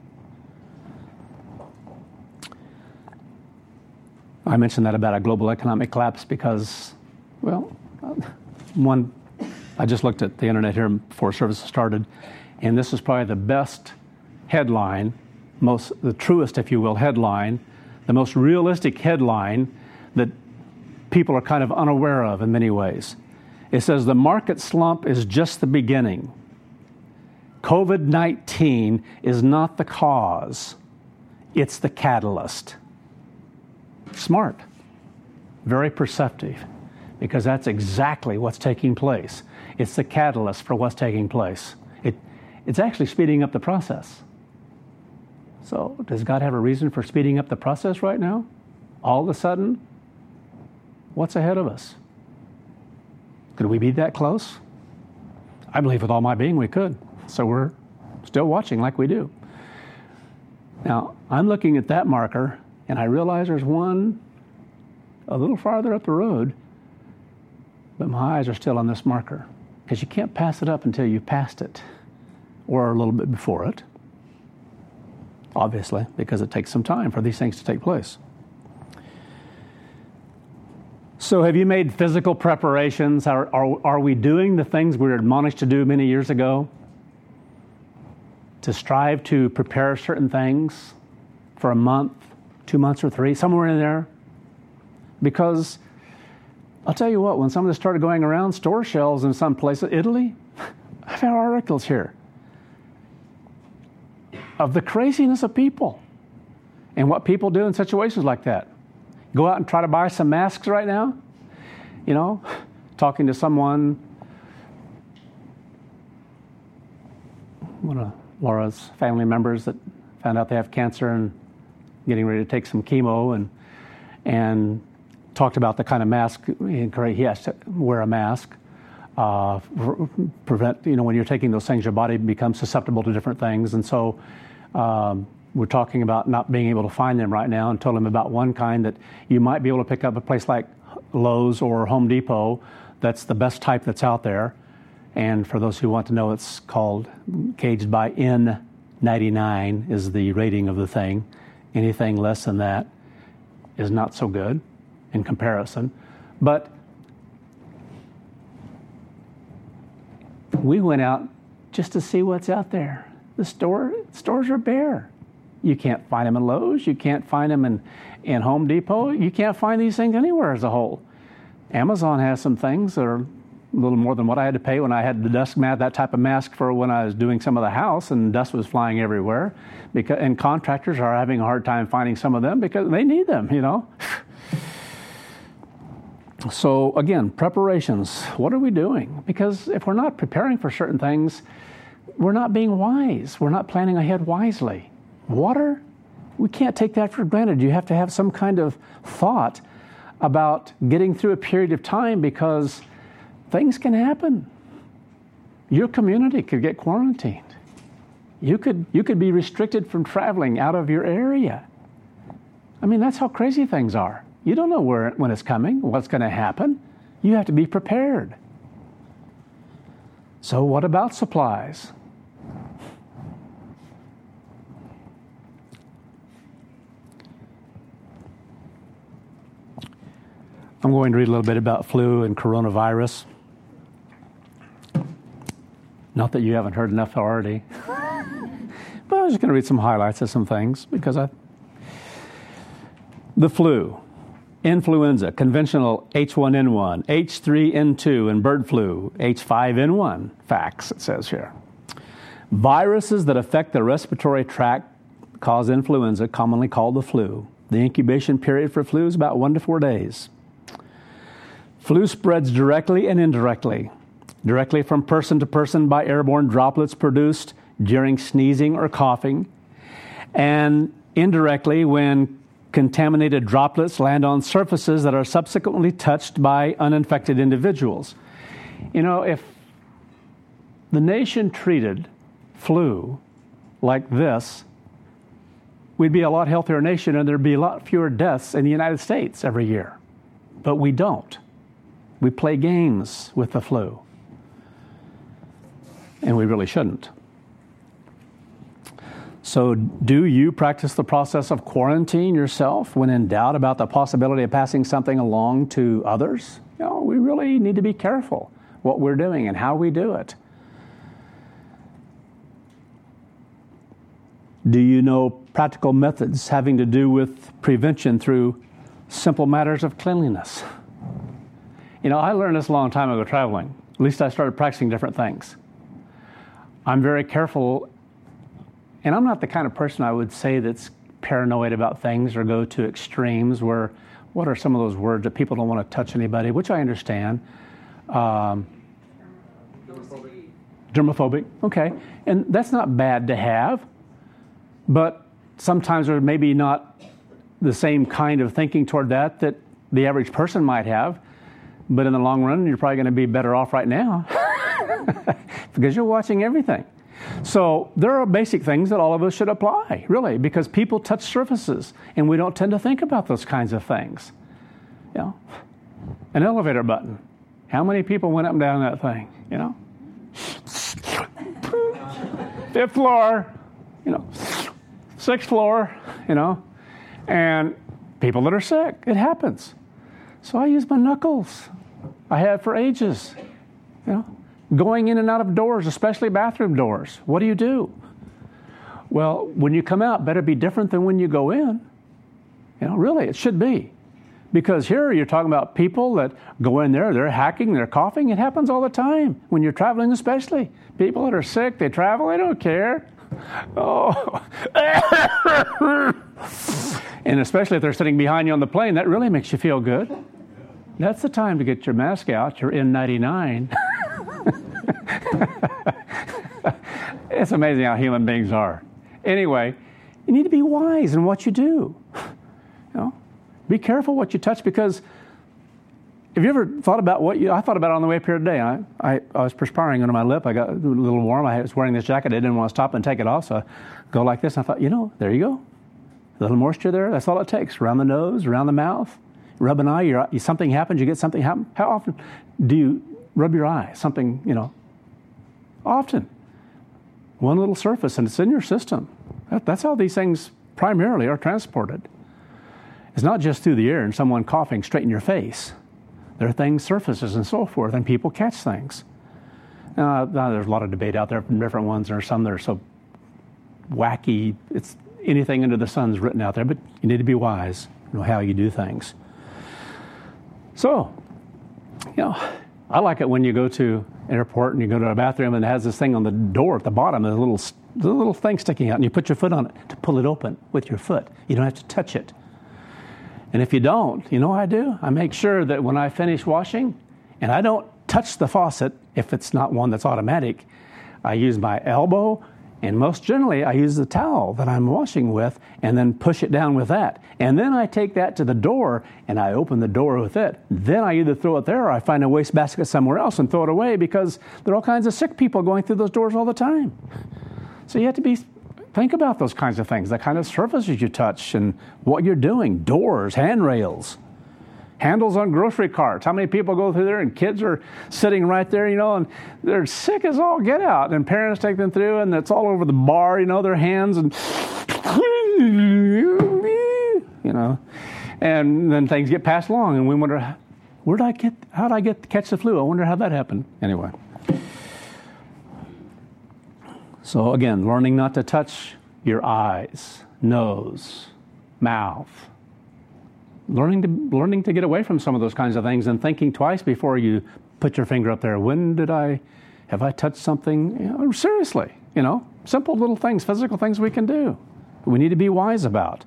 Speaker 1: I mentioned that about a global economic collapse because, well, one, I just looked at the internet here before services started, and this is probably the best headline, most the truest, if you will, headline, the most realistic headline that people are kind of unaware of in many ways. It says the market slump is just the beginning. COVID nineteen is not the cause. It's the catalyst. Smart. Very perceptive. Because that's exactly what's taking place. It's the catalyst for what's taking place. It, it's actually speeding up the process. So does God have a reason for speeding up the process right now? All of a sudden, what's ahead of us? Could we be that close? I believe with all my being we could. So we're still watching like we do. Now, I'm looking at that marker, and I realize there's one a little farther up the road, but my eyes are still on this marker because you can't pass it up until you've passed it or a little bit before it, obviously, because it takes some time for these things to take place. So have you made physical preparations? Are, are, are we doing the things we were admonished to do many years ago? To strive to prepare certain things for a month, two months or three, somewhere in there. Because I'll tell you what, when some of this started going around, store shelves in some places, Italy, I've had articles here of the craziness of people and what people do in situations like that. Go out and try to buy some masks right now. You know, talking to someone, one of Laura's family members that found out they have cancer and getting ready to take some chemo, and and talked about the kind of mask he has to wear a mask. Uh, prevent, you know, when you're taking those things, your body becomes susceptible to different things. And so um, we're talking about not being able to find them right now, and told him about one kind that you might be able to pick up at a place like Lowe's or Home Depot. That's the best type that's out there. And for those who want to know, it's called Caged by N ninety-nine is the rating of the thing. Anything less than that is not so good in comparison. But we went out just to see what's out there. The store stores are bare. You can't find them in Lowe's. You can't find them in, in Home Depot. You can't find these things anywhere as a whole. Amazon has some things that are a little more than what I had to pay when I had the dust mat, that type of mask for when I was doing some of the house, and dust was flying everywhere. Because, and contractors are having a hard time finding some of them because they need them, you know. So again, preparations. What are we doing? Because if we're not preparing for certain things, we're not being wise. We're not planning ahead wisely. Water, we can't take that for granted. You have to have some kind of thought about getting through a period of time, because things can happen. Your community could get quarantined. You could you could be restricted from traveling out of your area. I mean, that's how crazy things are. You don't know where when it's coming, what's going to happen. You have to be prepared. So what about supplies? I'm going to read a little bit about flu and coronavirus. Not that you haven't heard enough already. But I was just going to read some highlights of some things because I... The flu, influenza, conventional H one N one, H three N two, and bird flu, H five N one, facts, it says here. Viruses that affect the respiratory tract cause influenza, commonly called the flu. The incubation period for flu is about one to four days. Flu spreads directly and indirectly. Directly from person to person by airborne droplets produced during sneezing or coughing, and indirectly when contaminated droplets land on surfaces that are subsequently touched by uninfected individuals. You know, if the nation treated flu like this, we'd be a lot healthier nation and there'd be a lot fewer deaths in the United States every year. But we don't. We play games with the flu. And we really shouldn't. So do you practice the process of quarantine yourself when in doubt about the possibility of passing something along to others? You know, we really need to be careful what we're doing and how we do it. Do you know practical methods having to do with prevention through simple matters of cleanliness? You know, I learned this a long time ago traveling. At least I started practicing different things. I'm very careful, and I'm not the kind of person I would say that's paranoid about things or go to extremes where, what are some of those words that people don't want to touch anybody, which I understand. Um, Dermophobic. Dermophobic, okay. And that's not bad to have, but sometimes there's maybe not the same kind of thinking toward that that the average person might have. But in the long run, you're probably going to be better off right now because you're watching everything. So there are basic things that all of us should apply, really, because people touch surfaces, and we don't tend to think about those kinds of things. You know, an elevator button. How many people went up and down that thing? You know, fifth floor. You know, sixth floor. You know, and people that are sick. It happens. So I use my knuckles. I have for ages. You know, going in and out of doors, especially bathroom doors. What do you do? Well, when you come out, better be different than when you go in. You know, really, it should be. Because here you're talking about people that go in there, they're hacking, they're coughing. It happens all the time when you're traveling especially. People that are sick, they travel, they don't care. Oh. And especially if they're sitting behind you on the plane, that really makes you feel good. That's the time to get your mask out, your N ninety-nine. It's amazing how human beings are. Anyway, you need to be wise in what you do. You know, be careful what you touch, because have you ever thought about what you, I thought about it on the way up here today. I, I, I was perspiring under my lip. I got a little warm. I was wearing this jacket. I didn't want to stop and take it off. So I go like this. And I thought, you know, there you go. A little moisture there. That's all it takes. Around the nose, around the mouth. Rub an eye. Your, something happens. You get something happen. How often do you rub your eye? Something, you know, often. One little surface and it's in your system. That, that's how these things primarily are transported. It's not just through the air and someone coughing straight in your face. There are things, surfaces, and so forth, and people catch things. Uh, now there's a lot of debate out there from different ones. There are some that are so wacky. It's anything under the sun's written out there, but you need to be wise, you know, how you do things. So, you know, I like it when you go to an airport and you go to a bathroom and it has this thing on the door at the bottom, there's a little, a little thing sticking out, and you put your foot on it to pull it open with your foot. You don't have to touch it. And if you don't, you know what I do? I make sure that when I finish washing, and I don't touch the faucet if it's not one that's automatic, I use my elbow, and most generally I use the towel that I'm washing with and then push it down with that. And then I take that to the door and I open the door with it. Then I either throw it there or I find a wastebasket somewhere else and throw it away, because there are all kinds of sick people going through those doors all the time. So you have to be Think about those kinds of things, the kind of surfaces you touch and what you're doing. Doors, handrails, handles on grocery carts. How many people go through there and kids are sitting right there, you know, and they're sick as all get out. And parents take them through and it's all over the bar, you know, their hands and, you know, and then things get passed along and we wonder, where did I get, how did I get catch the flu? I wonder how that happened. Anyway. So again, learning not to touch your eyes, nose, mouth. Learning to learning to get away from some of those kinds of things and thinking twice before you put your finger up there. When did I, have I touched something? You know, seriously, you know, simple little things, physical things we can do. We need to be wise about.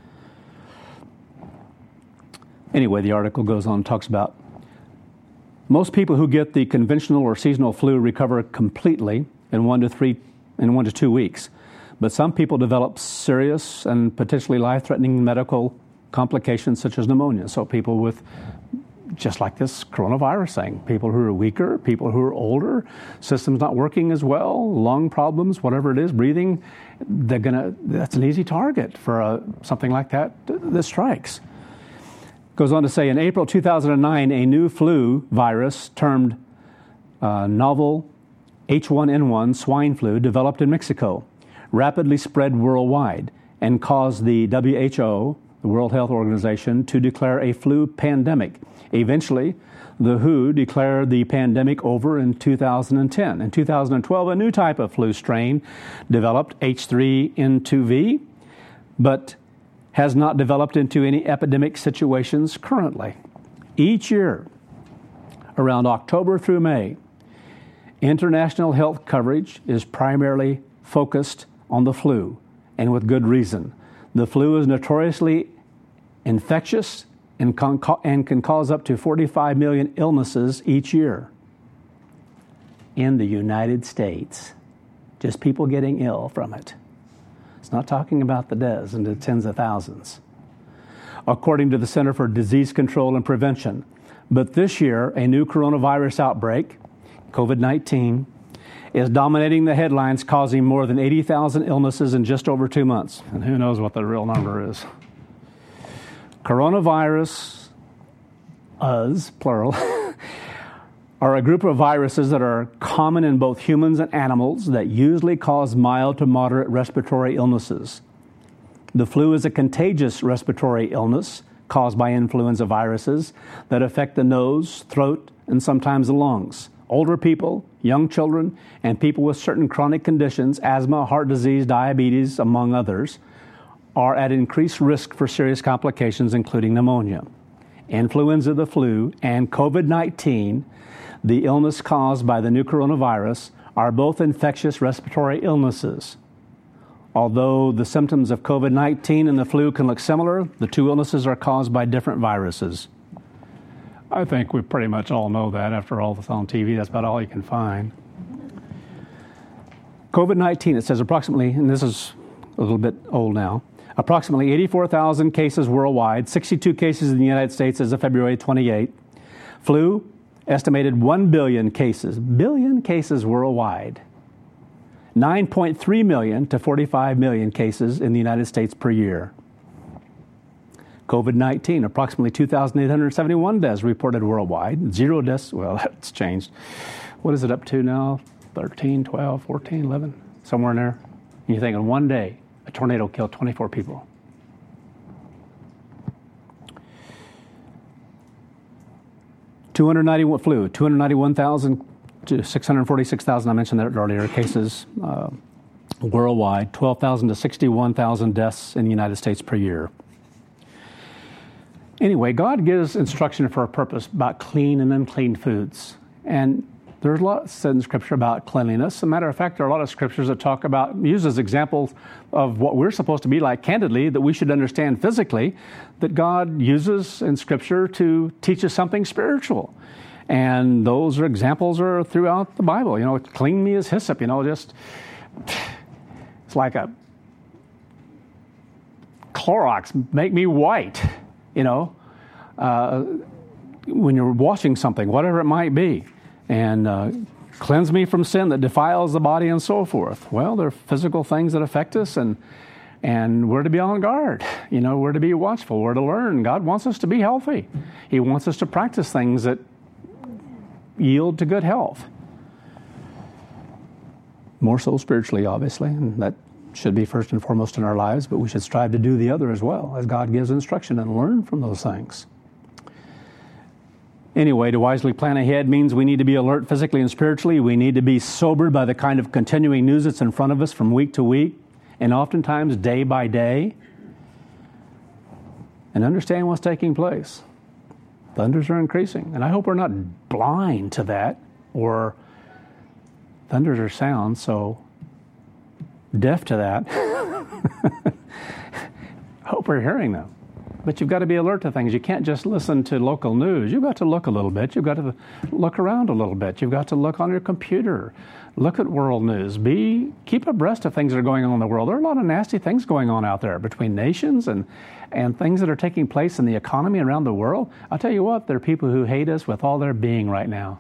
Speaker 1: Anyway, the article goes on and talks about most people who get the conventional or seasonal flu recover completely in one to three in one to two weeks. But some people develop serious and potentially life-threatening medical complications such as pneumonia. So people with, just like this coronavirus thing, people who are weaker, people who are older, systems not working as well, lung problems, whatever it is, breathing, they're gonna, that's an easy target for a, something like that that strikes. Goes on to say, in April two thousand nine, a new flu virus termed uh, novel H one N one swine flu developed in Mexico, rapidly spread worldwide, and caused the W H O, the World Health Organization, to declare a flu pandemic. Eventually, the W H O declared the pandemic over in two thousand ten. In two thousand twelve, a new type of flu strain developed, H three N two V, but has not developed into any epidemic situations currently. Each year, around October through May, international health coverage is primarily focused on the flu, and with good reason. The flu is notoriously infectious and, con- and can cause up to forty-five million illnesses each year in the United States. Just people getting ill from it. It's not talking about the deaths and the tens of thousands, according to the Center for Disease Control and Prevention. But this year, a new coronavirus outbreak, COVID nineteen, is dominating the headlines, causing more than eighty thousand illnesses in just over two months. And who knows what the real number is. Coronavirus, us, plural, are a group of viruses that are common in both humans and animals that usually cause mild to moderate respiratory illnesses. The flu is a contagious respiratory illness caused by influenza viruses that affect the nose, throat, and sometimes the lungs. Older people, young children, and people with certain chronic conditions, asthma, heart disease, diabetes, among others, are at increased risk for serious complications, including pneumonia. influenza the flu, and COVID nineteen, the illness caused by the new coronavirus, are both infectious respiratory illnesses. Although the symptoms of COVID nineteen and the flu can look similar, the two illnesses are caused by different viruses. I think we pretty much all know that after all that's on T V. That's about all you can find. COVID nineteen, it says approximately, and this is a little bit old now, approximately eighty-four thousand cases worldwide, sixty-two cases in the United States as of February twenty-eighth. Flu, estimated one billion cases, billion cases worldwide. nine point three million to forty-five million cases in the United States per year. COVID nineteen, approximately two thousand eight hundred seventy-one deaths reported worldwide. Zero deaths, well, that's changed. What is it up to now? thirteen, twelve, fourteen, eleven, somewhere in there. And you think in one day, a tornado killed twenty-four people. two hundred ninety-one flu, two hundred ninety-one thousand to six hundred forty-six thousand, I mentioned that earlier, cases uh, worldwide, twelve thousand to sixty-one thousand deaths in the United States per year. Anyway, God gives instruction for a purpose about clean and unclean foods. And there's a lot said in Scripture about cleanliness. As a matter of fact, there are a lot of Scriptures that talk about, use as examples of what we're supposed to be like, candidly, that we should understand physically, that God uses in Scripture to teach us something spiritual. And those are examples are throughout the Bible. You know, clean me as hyssop, you know, just, it's like a Clorox, make me white, you know, uh, when you're washing something, whatever it might be. And uh, cleanse me from sin that defiles the body and so forth. Well, there are physical things that affect us, and and we're to be on guard. You know, we're to be watchful. We're to learn. God wants us to be healthy. He wants us to practice things that yield to good health. More so spiritually, obviously, and that should be first and foremost in our lives, but we should strive to do the other as well, as God gives instruction, and learn from those things. Anyway, to wisely plan ahead means we need to be alert physically and spiritually. We need to be sobered by the kind of continuing news that's in front of us from week to week, and oftentimes day by day, and understand what's taking place. Thunders are increasing, and I hope we're not blind to that, or thunders are sound, so deaf to that. I hope we're hearing them. But you've got to be alert to things. You can't just listen to local news. You've got to look a little bit. You've got to look around a little bit. You've got to look on your computer. Look at world news. Be keep abreast of things that are going on in the world. There are a lot of nasty things going on out there between nations and, and things that are taking place in the economy around the world. I'll tell you what, there are people who hate us with all their being right now.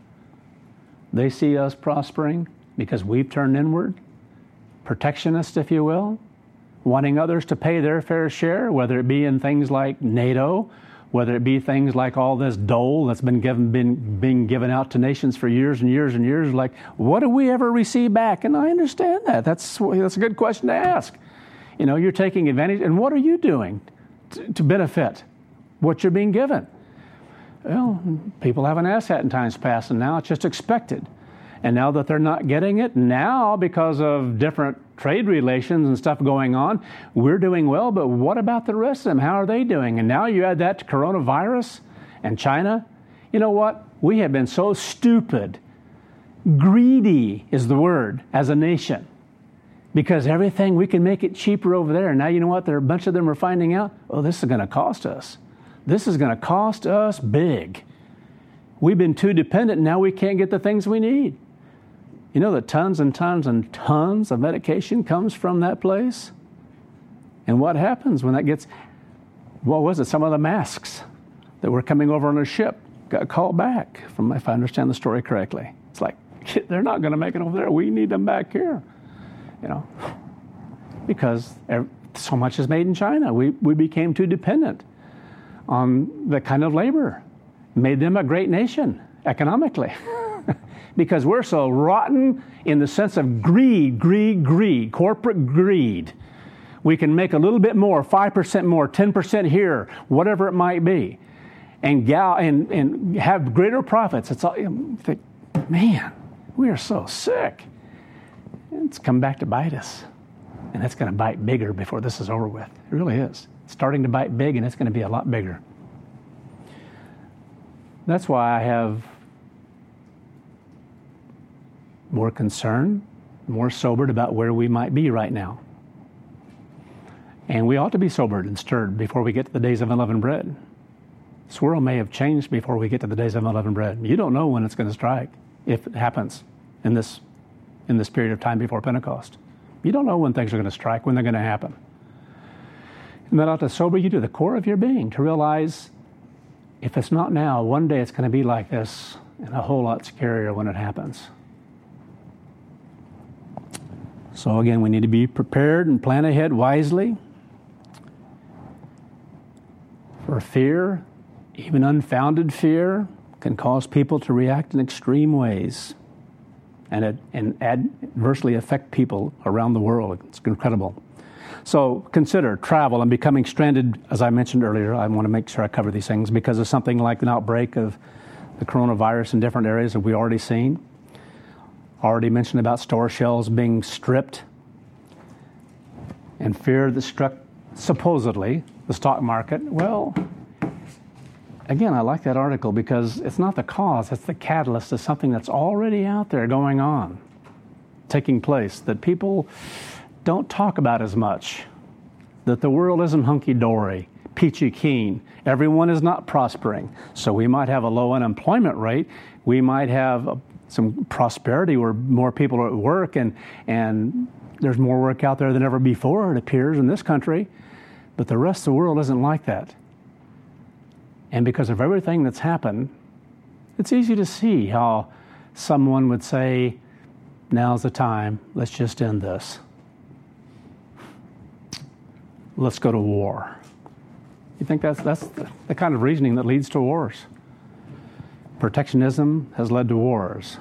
Speaker 1: They see us prospering because we've turned inward. Protectionists, if you will. Wanting others to pay their fair share, whether it be in things like NATO, whether it be things like all this dole that's been given, been being given out to nations for years and years and years. Like, what do we ever receive back? And I understand that. That's that's a good question to ask. You know, you're taking advantage, and what are you doing to, to benefit what you're being given? Well, people haven't asked that in times past, and now it's just expected. And now that they're not getting it, now because of different trade relations and stuff going on, we're doing well, but what about the rest of them? How are they doing? And now you add that to coronavirus and China. You know what? We have been so stupid. Greedy is the word as a nation. Because everything, we can make it cheaper over there. And now you know what? There are a bunch of them are finding out, oh, this is going to cost us. This is going to cost us big. We've been too dependent, and now we can't get the things we need. You know that tons and tons and tons of medication comes from that place? And what happens when that gets, what was it? Some of the masks that were coming over on a ship got called back, from, if I understand the story correctly. It's like, they're not going to make it over there. We need them back here. You know, because so much is made in China. We, we became too dependent on the kind of labor. Made them a great nation economically. Because we're so rotten in the sense of greed, greed, greed, corporate greed. We can make a little bit more, five percent more, ten percent here, whatever it might be, and gal and, and have greater profits. It's all, you think, man, we are so sick. It's come back to bite us. And it's going to bite bigger before this is over with. It really is. It's starting to bite big, and it's going to be a lot bigger. That's why I have more concern, more sobered about where we might be right now. And we ought to be sobered and stirred before we get to the days of unleavened bread. This world may have changed before we get to the days of unleavened bread. You don't know when it's going to strike, if it happens in this in this period of time before Pentecost. You don't know when things are going to strike, when they're going to happen. And that ought to sober you to the core of your being, to realize if it's not now, one day it's going to be like this, and a whole lot scarier when it happens. So again, we need to be prepared and plan ahead wisely. For fear, even unfounded fear, can cause people to react in extreme ways and, it, and adversely affect people around the world. It's incredible. So consider travel and becoming stranded, as I mentioned earlier. I want to make sure I cover these things because of something like an outbreak of the coronavirus in different areas that we've already seen. Already mentioned about store shelves being stripped, and fear that struck supposedly the stock market. Well, again, I like that article because it's not the cause, it's the catalyst of something that's already out there going on, taking place, that people don't talk about as much, that the world isn't hunky-dory, peachy keen. Everyone is not prospering. So we might have a low unemployment rate. We might have a, some prosperity where more people are at work and, and there's more work out there than ever before, it appears, in this country. But the rest of the world isn't like that. And because of everything that's happened, it's easy to see how someone would say, now's the time, let's just end this. Let's go to war. You think that's that's the, the kind of reasoning that leads to wars? Protectionism has led to wars.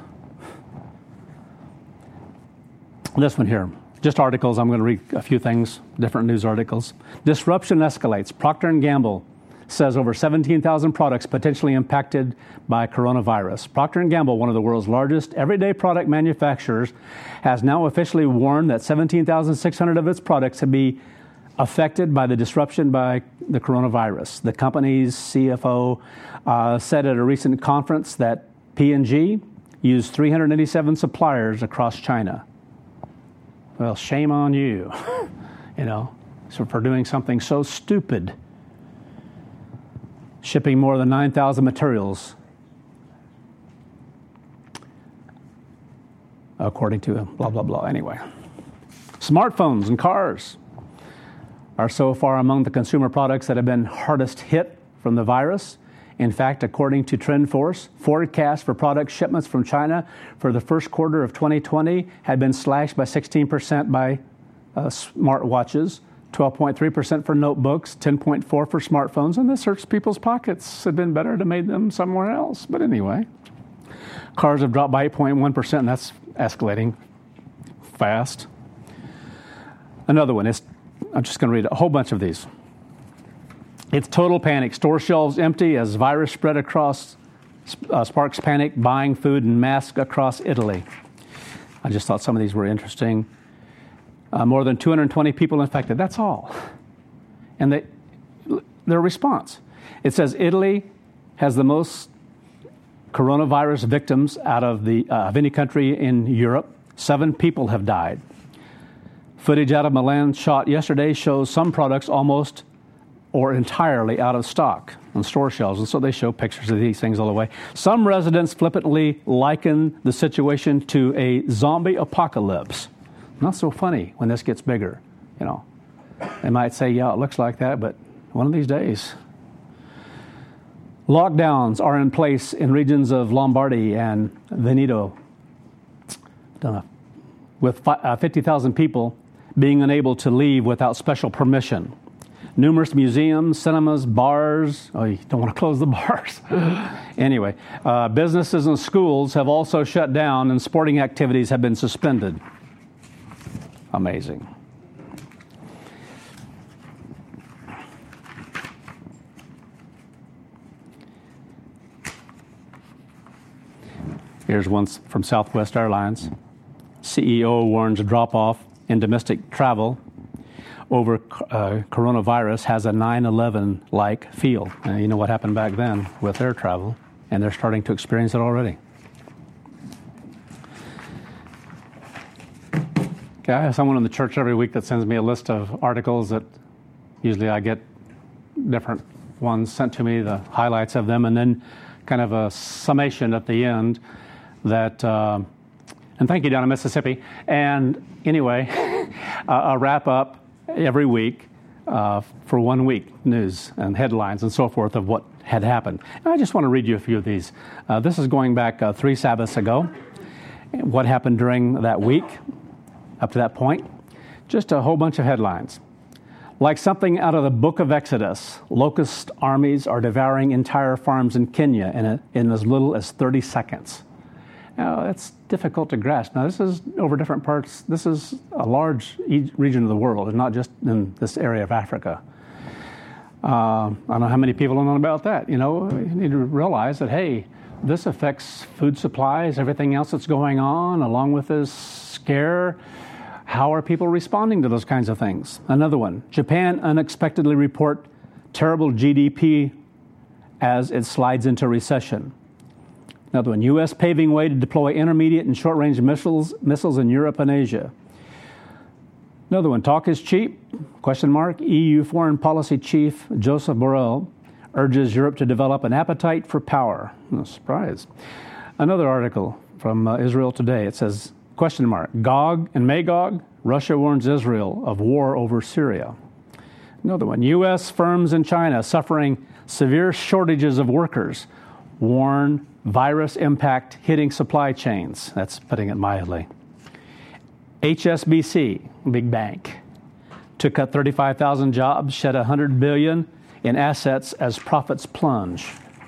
Speaker 1: This one here, just articles. I'm going to read a few things, different news articles. Disruption escalates. Procter and Gamble says over seventeen thousand products potentially impacted by coronavirus. Procter and Gamble, one of the world's largest everyday product manufacturers, has now officially warned that seventeen thousand six hundred of its products have been affected by the disruption by the coronavirus. The company's C F O uh, said at a recent conference that P and G used three hundred eighty-seven suppliers across China. Well, shame on you, you know, so for doing something so stupid. Shipping more than nine thousand materials, according to blah, blah, blah. Anyway, smartphones and cars are so far among the consumer products that have been hardest hit from the virus. In fact, according to TrendForce, forecasts for product shipments from China for the first quarter of twenty twenty had been slashed by sixteen percent by uh, smartwatches, twelve point three percent for notebooks, ten point four percent for smartphones, and this hurts people's pockets. It'd been better to made them somewhere else. But anyway, cars have dropped by eight point one percent, and that's escalating fast. Another one is, I'm just going to read a whole bunch of these. It's total panic. Store shelves empty as virus spread across, uh, sparks panic, buying food and masks across Italy. I just thought some of these were interesting. Uh, more than two hundred twenty people infected. That's all. And they, their response. It says Italy has the most coronavirus victims out of, the, uh, of any country in Europe. Seven people have died. Footage out of Milan shot yesterday shows some products almost or entirely out of stock on store shelves. And so they show pictures of these things all the way. Some residents flippantly liken the situation to a zombie apocalypse. Not so funny when this gets bigger, you know. They might say, yeah, it looks like that, but one of these days. Lockdowns are in place in regions of Lombardy and Veneto, with fifty thousand people being unable to leave without special permission. Numerous museums, cinemas, bars. Oh, you don't want to close the bars. Anyway, uh, businesses and schools have also shut down and sporting activities have been suspended. Amazing. Here's one from Southwest Airlines. C E O warns a drop-off in domestic travel over uh, coronavirus has a nine eleven-like feel. And you know what happened back then with air travel. and they're starting to experience it already. Okay, I have someone in the church every week that sends me a list of articles that usually I get different ones sent to me, the highlights of them, and then kind of a summation at the end that, uh, and thank you down in Mississippi. And anyway, a wrap up every week uh, for one week, news and headlines and so forth of what had happened. And I just want to read you a few of these. Uh, this is going back uh, three Sabbaths ago, what happened during that week up to that point. Just a whole bunch of headlines. Like something out of the book of Exodus, locust armies are devouring entire farms in Kenya in, a, in as little as thirty seconds. Now, that's difficult to grasp. Now, this is over different parts. This is a large e- region of the world, and not just in this area of Africa. Uh, I don't know how many people know about that. You know, you need to realize that, hey, this affects food supplies, everything else that's going on, along with this scare. How are people responding to those kinds of things? Another one, Japan unexpectedly report terrible G D P as it slides into recession. Another one, U S paving way to deploy intermediate and short-range missiles missiles in Europe and Asia. Another one, talk is cheap, question mark. E U Foreign Policy Chief Joseph Borrell urges Europe to develop an appetite for power. No surprise. Another article from uh, Israel Today, it says, question mark, Gog and Magog, Russia warns Israel of war over Syria. Another one, U S firms in China suffering severe shortages of workers, warn virus impact hitting supply chains. That's putting it mildly. H S B C, big bank, to cut thirty-five thousand jobs, shed one hundred billion dollars in assets as profits plunge.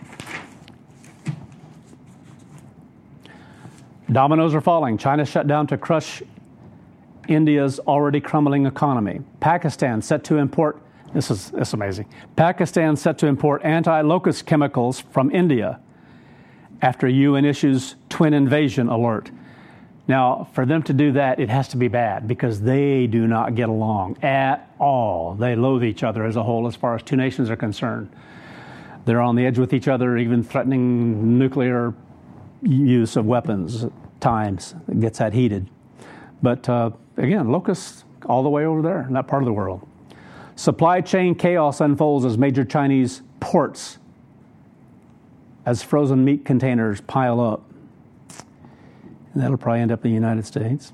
Speaker 1: Dominoes are falling. China shut down to crush India's already crumbling economy. Pakistan set to import, this is, this is amazing. Pakistan set to import anti-locust chemicals from India after U N issues twin invasion alert. Now, for them to do that, it has to be bad because they do not get along at all. They loathe each other as a whole as far as two nations are concerned. They're on the edge with each other, even threatening nuclear use of weapons at times. It gets that heated. But uh, again, locusts all the way over there in that part of the world. Supply chain chaos unfolds as major Chinese ports as frozen meat containers pile up. And that'll probably end up in the United States.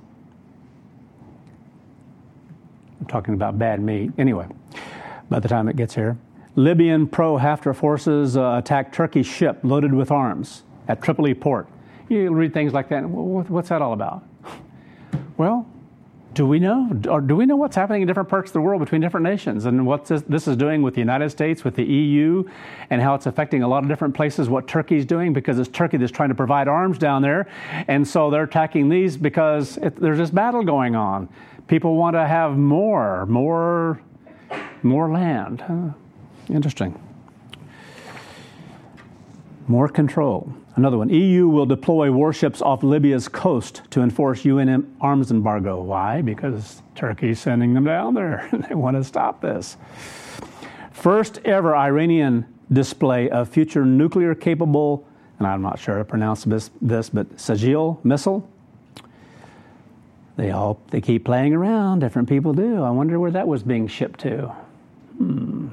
Speaker 1: I'm talking about bad meat. Anyway, by the time it gets here. Libyan pro-Haftar forces uh, attack Turkish ship loaded with arms at Tripoli port. You read things like that. What's that all about? Well, do we know? Or do we know what's happening in different parts of the world between different nations and what this, this is doing with the United States, with the E U, and how it's affecting a lot of different places, what Turkey's doing, because it's Turkey that's trying to provide arms down there. And so they're attacking these because it, there's this battle going on. People want to have more, more, more land. Huh. Interesting. More control. Another one. E U will deploy warships off Libya's coast to enforce U N arms embargo. Why? Because Turkey's sending them down there. They want to stop this. First ever Iranian display of future nuclear capable, and I'm not sure how to pronounce this, this but Sajil missile. They all they keep playing around. Different people do. I wonder where that was being shipped to. Hmm.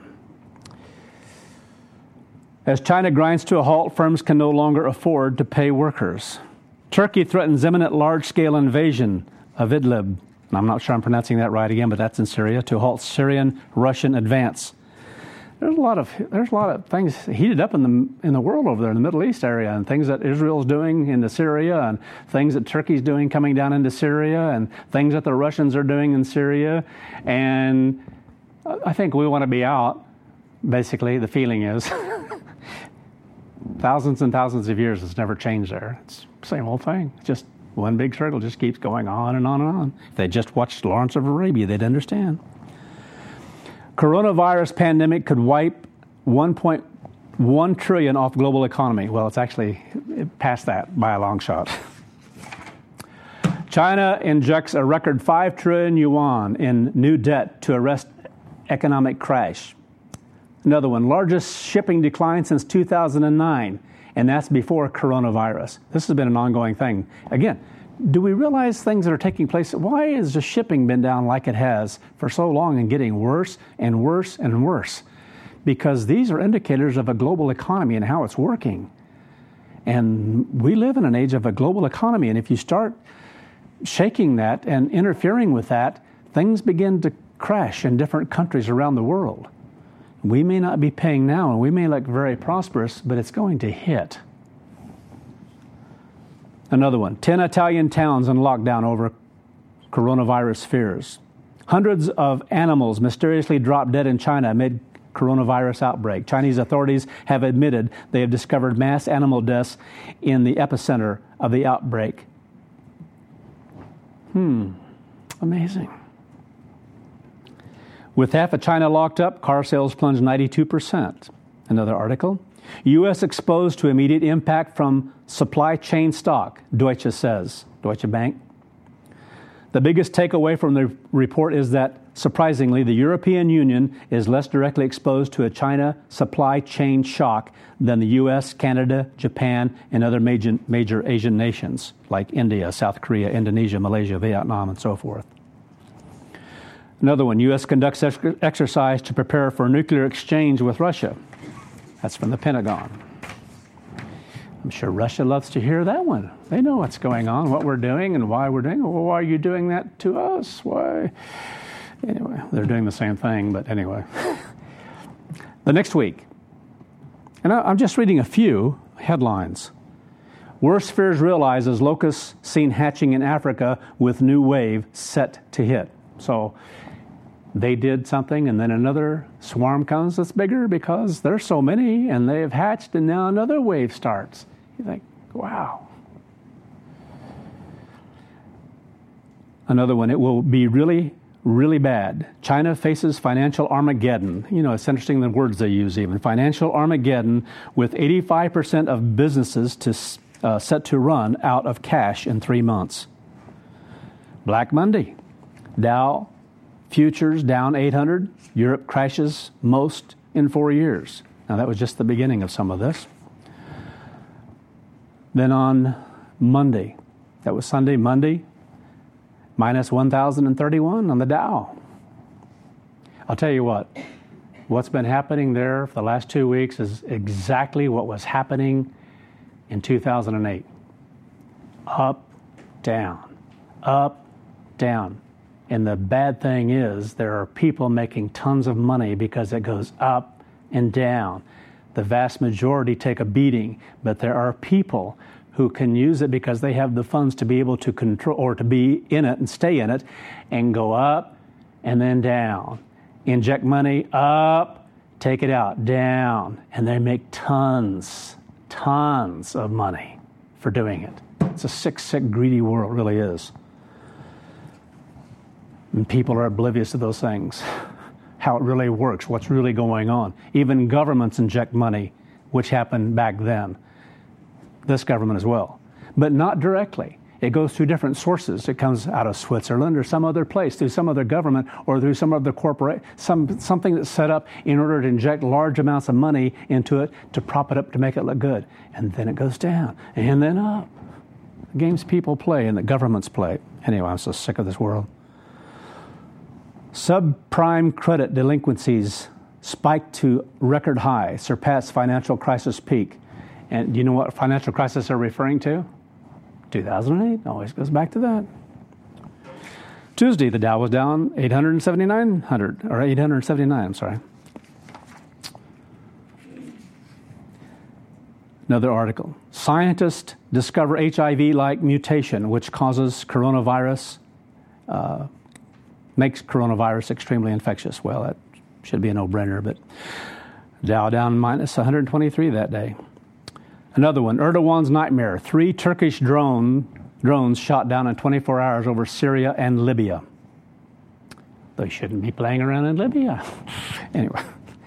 Speaker 1: As China grinds to a halt, firms can no longer afford to pay workers. Turkey threatens imminent large-scale invasion of Idlib. And I'm not sure I'm pronouncing that right again, but that's in Syria, to halt Syrian-Russian advance. There's a lot of there's a lot of things heated up in the in the world over there in the Middle East area, and things that Israel's doing into Syria, and things that Turkey's doing coming down into Syria, and things that the Russians are doing in Syria. And I think we want to be out. Basically, the feeling is. Thousands and thousands of years, it's never changed there. It's the same old thing. Just one big circle just keeps going on and on and on. If they just watched Lawrence of Arabia, they'd understand. Coronavirus pandemic could wipe one point one trillion dollars off global economy. Well, it's actually past that by a long shot. China injects a record five trillion yuan in new debt to arrest economic crash. Another one, largest shipping decline since two thousand nine, And that's before coronavirus. This has been an ongoing thing. Again, do we realize things that are taking place? Why has the shipping been down like it has for so long and getting worse and worse and worse? Because these are indicators of a global economy and how it's working. And we live in an age of a global economy. And if you start shaking that and interfering with that, things begin to crash in different countries around the world. We may not be paying now, and we may look very prosperous, but it's going to hit. Another one, ten Italian towns in lockdown over coronavirus fears. Hundreds of animals mysteriously dropped dead in China amid coronavirus outbreak. Chinese authorities have admitted they have discovered mass animal deaths in the epicenter of the outbreak. Hmm, amazing. With half of China locked up, car sales plunged ninety-two percent. Another article. U S exposed to immediate impact from supply chain stock, Deutsche says. Deutsche Bank. The biggest takeaway from the report is that, surprisingly, the European Union is less directly exposed to a China supply chain shock than the U S, Canada, Japan, and other major, major Asian nations like India, South Korea, Indonesia, Malaysia, Vietnam, and so forth. Another one, U S conducts ex- exercise to prepare for nuclear exchange with Russia. That's from the Pentagon. I'm sure Russia loves to hear that one. They know what's going on, what we're doing, and why we're doing it. Well, why are you doing that to us? Why? Anyway, they're doing the same thing, but anyway. The next week, and I'm just reading a few headlines. Worst fears realized as locusts seen hatching in Africa with new wave set to hit. So they did something, and then another swarm comes that's bigger because there's so many, and they have hatched, and now another wave starts. You think, wow. Another one, it will be really, really bad. China faces financial Armageddon. You know, it's interesting the words they use even. Financial Armageddon, with eighty-five percent of businesses to uh, set to run out of cash in three months. Black Monday. Dow futures down eight hundred. Europe crashes most in four years. Now, that was just the beginning of some of this. Then on Monday, that was Sunday, Monday, minus one thousand thirty-one on the Dow. I'll tell you what, what's been happening there for the last two weeks is exactly what was happening in two thousand eight. Up, down, up, down. And the bad thing is there are people making tons of money because it goes up and down. The vast majority take a beating, but there are people who can use it because they have the funds to be able to control or to be in it and stay in it and go up and then down. Inject money up, take it out, down, and they make tons, tons of money for doing it. It's a sick, sick, greedy world, it really is. And people are oblivious to those things, how it really works, what's really going on. Even governments inject money, which happened back then. This government as well. But not directly. It goes through different sources. It comes out of Switzerland or some other place, through some other government or through some other corporate, some something that's set up in order to inject large amounts of money into it to prop it up to make it look good. And then it goes down and then up. The games people play and the governments play. Anyway, I'm so sick of this world. Subprime credit delinquencies spiked to record high, surpassed financial crisis peak. And do you know what financial crisis they're referring to? two thousand eight, always goes back to that. Tuesday, the Dow was down eight hundred seventy-nine hundred, or eight hundred seventy-nine, I'm sorry. Another article. Scientists discover H I V-like mutation, which causes coronavirus, uh, makes coronavirus extremely infectious. Well, that should be a no-brainer, but Dow down minus one hundred twenty-three that day. Another one, Erdogan's nightmare. Three Turkish drone drones shot down in twenty-four hours over Syria and Libya. They shouldn't be playing around in Libya. Anyway.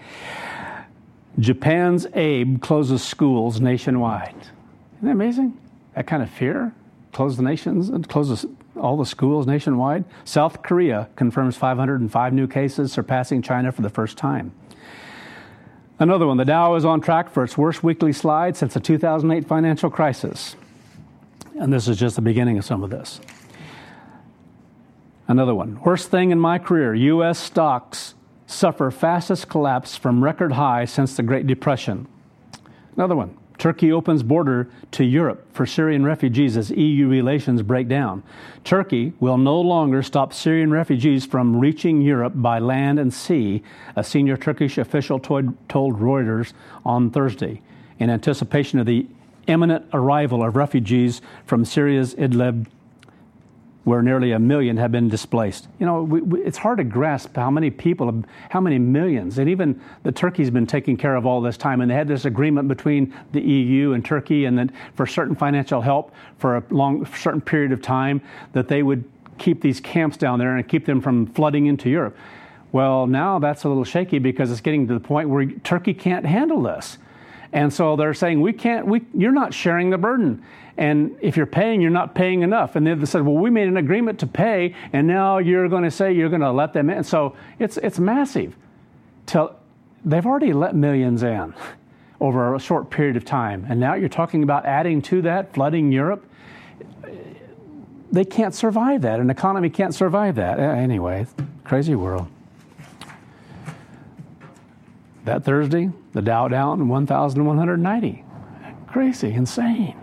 Speaker 1: Japan's Abe closes schools nationwide. Isn't that amazing? That kind of fear? Close the nations, closes all the schools nationwide. South Korea confirms five hundred five new cases, surpassing China for the first time. Another one, the Dow is on track for its worst weekly slide since the two thousand eight financial crisis. And this is just the beginning of some of this. Another one, worst thing in my career, U S stocks suffer fastest collapse from record high since the Great Depression. Another one, Turkey opens border to Europe for Syrian refugees as E U relations break down. Turkey will no longer stop Syrian refugees from reaching Europe by land and sea, a senior Turkish official told, told Reuters on Thursday, in anticipation of the imminent arrival of refugees from Syria's Idlib, where nearly a million have been displaced. You know, we, we, it's hard to grasp how many people, how many millions, and even the Turkey's been taking care of all this time, and they had this agreement between the E U and Turkey, and then for certain financial help for a long, certain period of time, that they would keep these camps down there and keep them from flooding into Europe. Well, now that's a little shaky because it's getting to the point where Turkey can't handle this. And so they're saying, we can't, we, you're not sharing the burden. And if you're paying, you're not paying enough. And they said, well, we made an agreement to pay, and now you're going to say you're going to let them in. So it's it's massive. Till, they've already let millions in over a short period of time. And now you're talking about adding to that, flooding Europe. They can't survive that. An economy can't survive that. Anyway, crazy world. That Thursday, the Dow down one thousand one hundred ninety. Crazy, insane.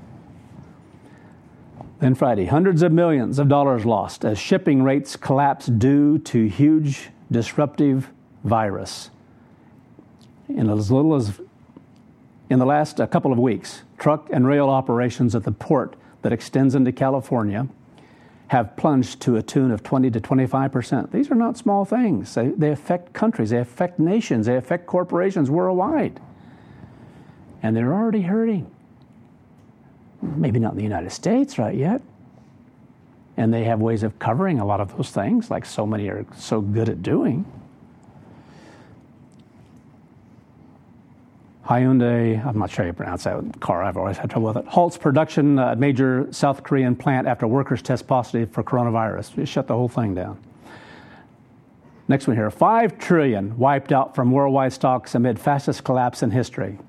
Speaker 1: Then Friday, hundreds of millions of dollars lost as shipping rates collapse due to huge disruptive virus. In as little as in the last uh, couple of weeks, truck and rail operations at the port that extends into California have plunged to a tune of twenty to twenty-five percent. These are not small things. They, they affect countries, they affect nations, they affect corporations worldwide. And they're already hurting. Maybe not in the United States right yet. And they have ways of covering a lot of those things, like so many are so good at doing. Hyundai, I'm not sure how you pronounce that car, I've always had trouble with it, halts production at major South Korean plant after workers test positive for coronavirus. Just shut the whole thing down. Next one here, five trillion dollars wiped out from worldwide stocks amid fastest collapse in history.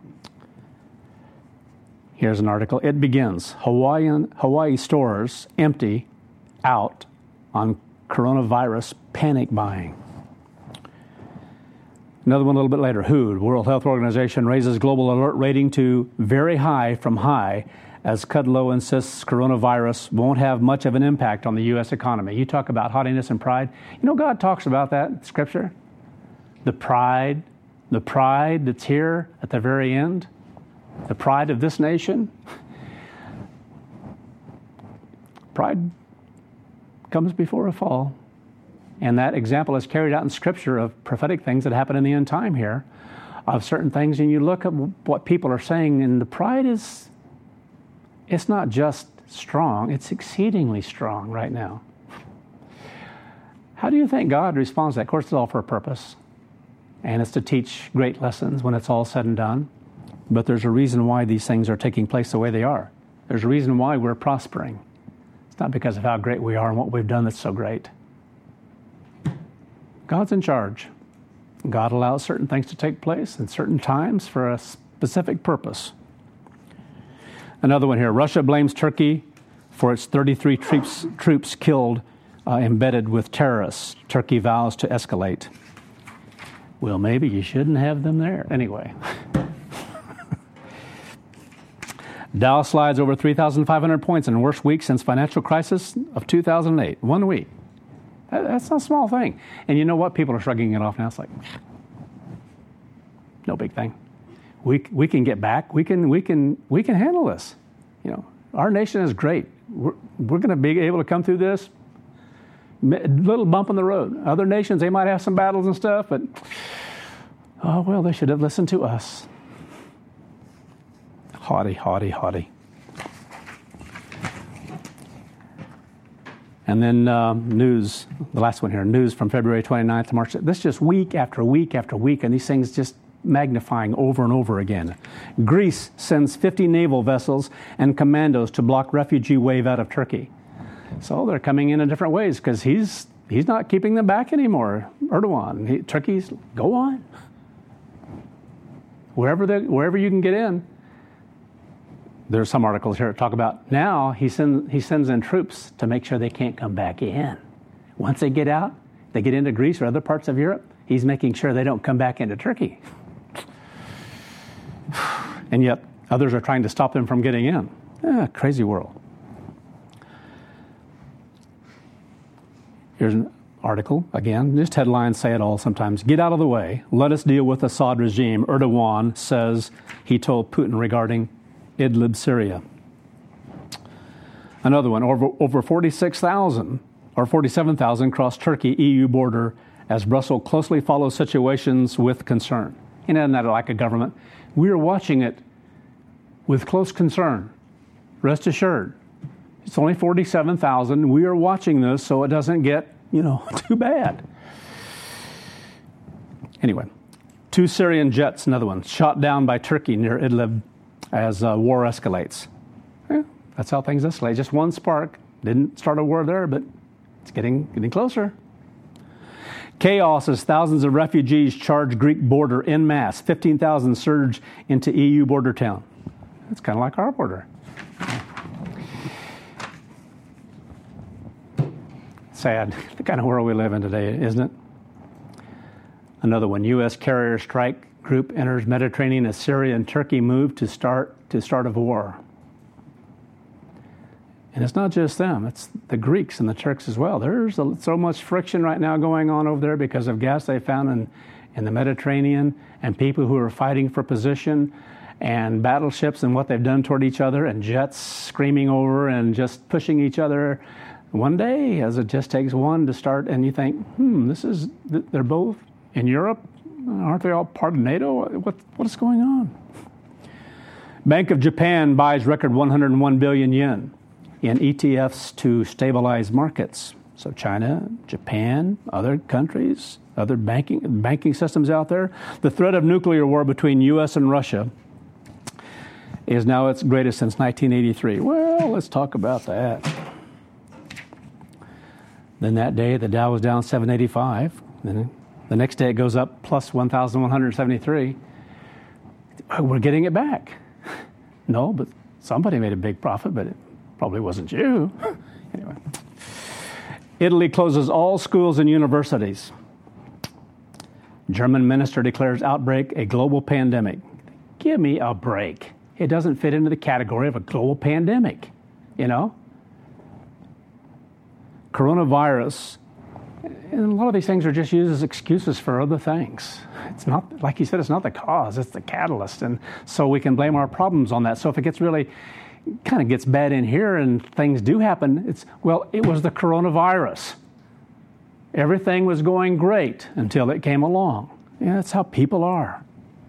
Speaker 1: Here's an article. It begins, Hawaiian, Hawaii stores empty out on coronavirus panic buying. Another one a little bit later, W H O, the World Health Organization, raises global alert rating to very high from high as Kudlow insists coronavirus won't have much of an impact on the U S economy. You talk about haughtiness and pride. You know, God talks about that in Scripture. The pride, the pride that's here at the very end. The pride of this nation. Pride comes before a fall. And that example is carried out in Scripture of prophetic things that happen in the end time here, of certain things, and you look at what people are saying, and the pride is, it's not just strong, it's exceedingly strong right now. How do you think God responds to that? Of course, it's all for a purpose, and it's to teach great lessons when it's all said and done. But there's a reason why these things are taking place the way they are. There's a reason why we're prospering. It's not because of how great we are and what we've done that's so great. God's in charge. God allows certain things to take place in certain times for a specific purpose. Another one here. Russia blames Turkey for its thirty-three troops, troops killed uh, embedded with terrorists. Turkey vows to escalate. Well, maybe you shouldn't have them there. Anyway. Dow slides over three thousand five hundred points in the worst week since financial crisis of two thousand eight. One week. That, that's not a small thing. And you know what? People are shrugging it off now. It's like, no big thing. We we can get back. We can we can we can handle this. You know, our nation is great. We're we're going to be able to come through this. Little bump in the road. Other nations, they might have some battles and stuff, but oh well, they should have listened to us. Haughty, haughty, haughty. And then um, news, the last one here, news from February twenty-ninth to March. This is just week after week after week, and these things just magnifying over and over again. Greece sends fifty naval vessels and commandos to block refugee wave out of Turkey. So they're coming in in different ways because he's he's not keeping them back anymore. Erdogan, he, Turkey's, go on. wherever the, wherever you can get in. There's some articles here that talk about now he sends he sends in troops to make sure they can't come back in. Once they get out, they get into Greece or other parts of Europe, he's making sure they don't come back into Turkey. And yet others are trying to stop them from getting in. Eh, crazy world. Here's an article, again, just headlines say it all sometimes. Get out of the way. Let us deal with Assad regime. Erdogan says he told Putin regarding Idlib, Syria. Another one, over, over forty-six thousand or forty-seven thousand cross Turkey E U border as Brussels closely follows situations with concern. And isn't that like a government? We are watching it with close concern. Rest assured. It's only forty-seven thousand. We are watching this so it doesn't get, you know, too bad. Anyway, two Syrian jets, another one, shot down by Turkey near Idlib as uh, war escalates. Yeah, that's how things escalate. Just one spark. Didn't start a war there, but it's getting getting closer. Chaos as thousands of refugees charge Greek border en masse. fifteen thousand surge into E U border town. It's kind of like our border. Sad, the kind of world we live in today, isn't it? Another one, U S carrier strike group enters Mediterranean as Syria and Turkey move to start to start of war. And it's not just them, it's the Greeks and the Turks as well. There's a, so much friction right now going on over there because of gas they found in, in the Mediterranean and people who are fighting for position and battleships and what they've done toward each other and jets screaming over and just pushing each other. One day, as it just takes one to start, and you think, hmm, this is, they're both in Europe. Aren't they all part of NATO? What, what is going on? Bank of Japan buys record one hundred one billion yen in E T Fs to stabilize markets. So China, Japan, other countries, other banking banking systems out there. The threat of nuclear war between U S and Russia is now its greatest since nineteen eighty-three. Well, let's talk about that. Then that day, the Dow was down seven eighty-five. Then the next day, it goes up plus one thousand one hundred seventy-three. We're getting it back. No, but somebody made a big profit, but it probably wasn't you. Anyway. Italy closes all schools and universities. German minister declares outbreak a global pandemic. Give me a break. It doesn't fit into the category of a global pandemic, you know? Coronavirus, and a lot of these things are just used as excuses for other things. It's not, like you said, it's not the cause, it's the catalyst. And so we can blame our problems on that. So if it gets really, kind of gets bad in here and things do happen, it's, well, it was the coronavirus. Everything was going great until it came along. Yeah, that's how people are.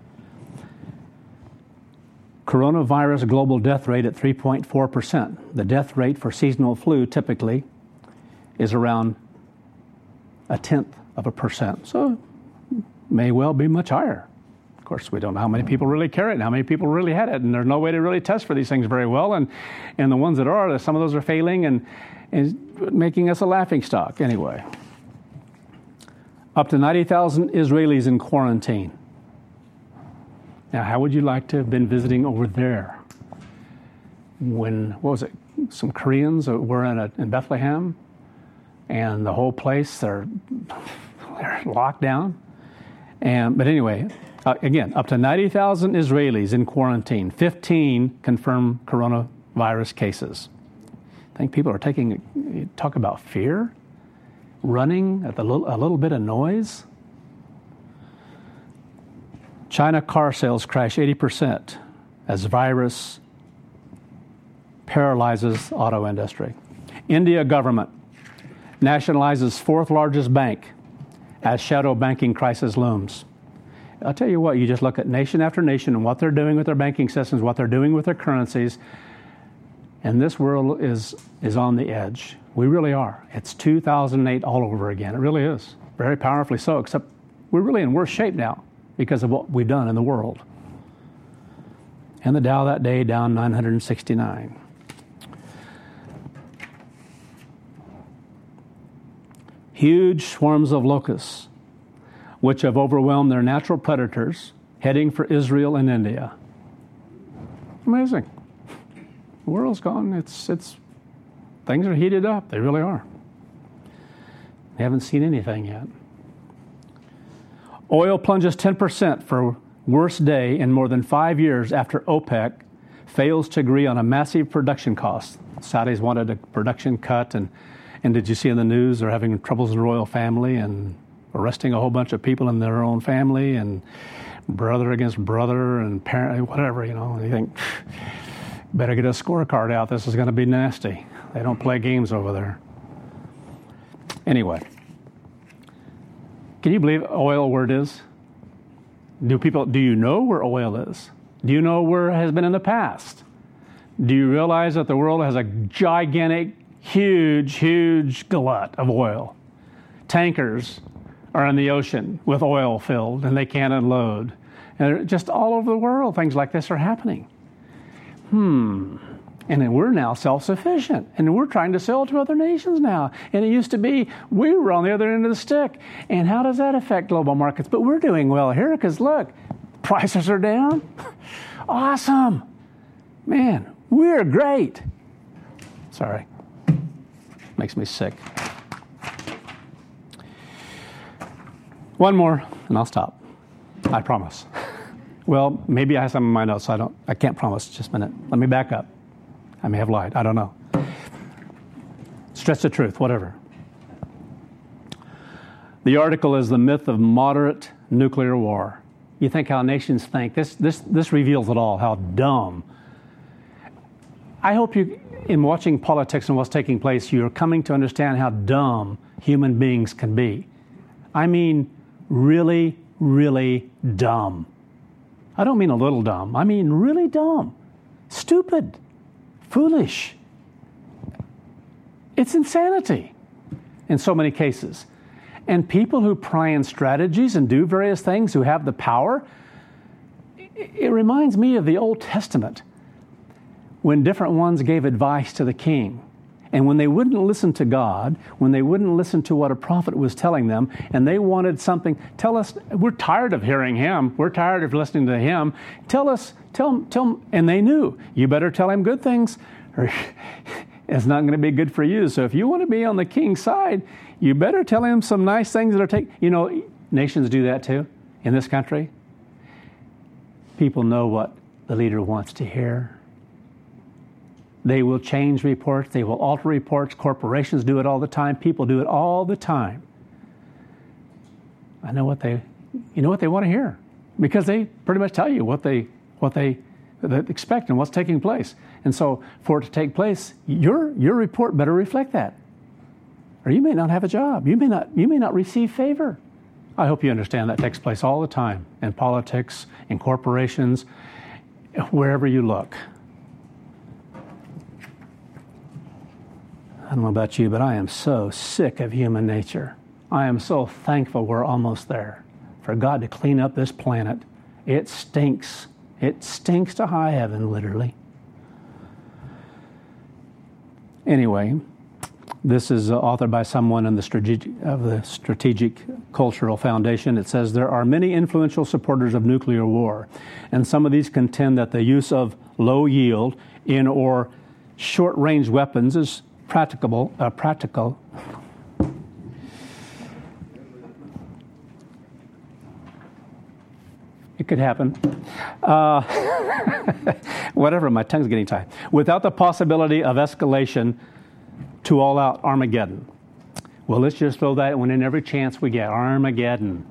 Speaker 1: Coronavirus global death rate at three point four percent. The death rate for seasonal flu typically is around a tenth of a percent. So may well be much higher. Of course, we don't know how many people really carry it and how many people really had it, and there's no way to really test for these things very well. And, and the ones that are, some of those are failing and, and making us a laughingstock. Anyway, up to ninety thousand Israelis in quarantine. Now, how would you like to have been visiting over there when, what was it, some Koreans were in, a, in Bethlehem, and the whole place, they're, they're locked down. And But anyway, uh, again, up to ninety thousand Israelis in quarantine, fifteen confirmed coronavirus cases. I think people are taking, talk about fear, running at the little, a little bit of noise. China car sales crash eighty percent as virus paralyzes auto industry. India government nationalizes fourth largest bank as shadow banking crisis looms. I'll tell you what, you just look at nation after nation and what they're doing with their banking systems, what they're doing with their currencies, and this world is, is on the edge. We really are. It's two thousand eight all over again. It really is. Very powerfully so, except we're really in worse shape now because of what we've done in the world. And the Dow that day down nine hundred sixty-nine. Huge swarms of locusts, which have overwhelmed their natural predators, heading for Israel and India. Amazing. The world's gone. It's, it's, things are heated up. They really are. We haven't seen anything yet. Oil plunges ten percent for worst day in more than five years after OPEC fails to agree on a massive production cost. Saudis wanted a production cut, and, and did you see in the news they're having troubles in the royal family and arresting a whole bunch of people in their own family and brother against brother and parent, whatever, you know. And you think, better get a scorecard out. This is going to be nasty. They don't play games over there. Anyway, can you believe oil where it is? Do people, do you know where oil is? Do you know where it has been in the past? Do you realize that the world has a gigantic, huge, huge glut of oil? Tankers are in the ocean with oil filled and they can't unload. And just all over the world, things like this are happening. Hmm. And then we're now self-sufficient, and we're trying to sell to other nations now. And it used to be we were on the other end of the stick. And how does that affect global markets? But we're doing well here because, look, prices are down. Awesome. Man, we're great. Sorry. Makes me sick. One more, and I'll stop. I promise. Well, maybe I have some in my notes, so I don't. I can't promise. Just a minute. Let me back up. I may have lied. I don't know. Stretch the truth, whatever. The article is The Myth of Moderate Nuclear War. You think how nations think. This, this, this reveals it all, how dumb. I hope you, in watching politics and what's taking place, you're coming to understand how dumb human beings can be. I mean, really, really dumb. I don't mean a little dumb. I mean really dumb. Stupid. Foolish. It's insanity in so many cases. And people who plan strategies and do various things, who have the power, it reminds me of the Old Testament when different ones gave advice to the king. And when they wouldn't listen to God, when they wouldn't listen to what a prophet was telling them, and they wanted something, tell us, we're tired of hearing him. We're tired of listening to him. Tell us, tell, tell, and they knew, you better tell him good things, or it's not going to be good for you. So if you want to be on the king's side, you better tell him some nice things that are taking, you know, nations do that too in this country. People know what the leader wants to hear. They will change reports. They will alter reports. Corporations do it all the time. People do it all the time. I know what they, you know what they want to hear, because they pretty much tell you what they, what they, they expect and what's taking place. And so, for it to take place, your your report better reflect that, or you may not have a job. You may not you may not receive favor. I hope you understand that takes place all the time in politics, in corporations, wherever you look. I don't know about you, but I am so sick of human nature. I am so thankful we're almost there. For God to clean up this planet. It stinks. It stinks to high heaven, literally. Anyway, this is authored by someone in the strategic, of the Strategic Cultural Foundation. It says, there are many influential supporters of nuclear war, and some of these contend that the use of low yield in or short-range weapons is practicable, uh, practical. It could happen. Uh, whatever, my tongue's getting tied. Without the possibility of escalation to all-out Armageddon. Well, let's just throw that one in every chance we get. Armageddon.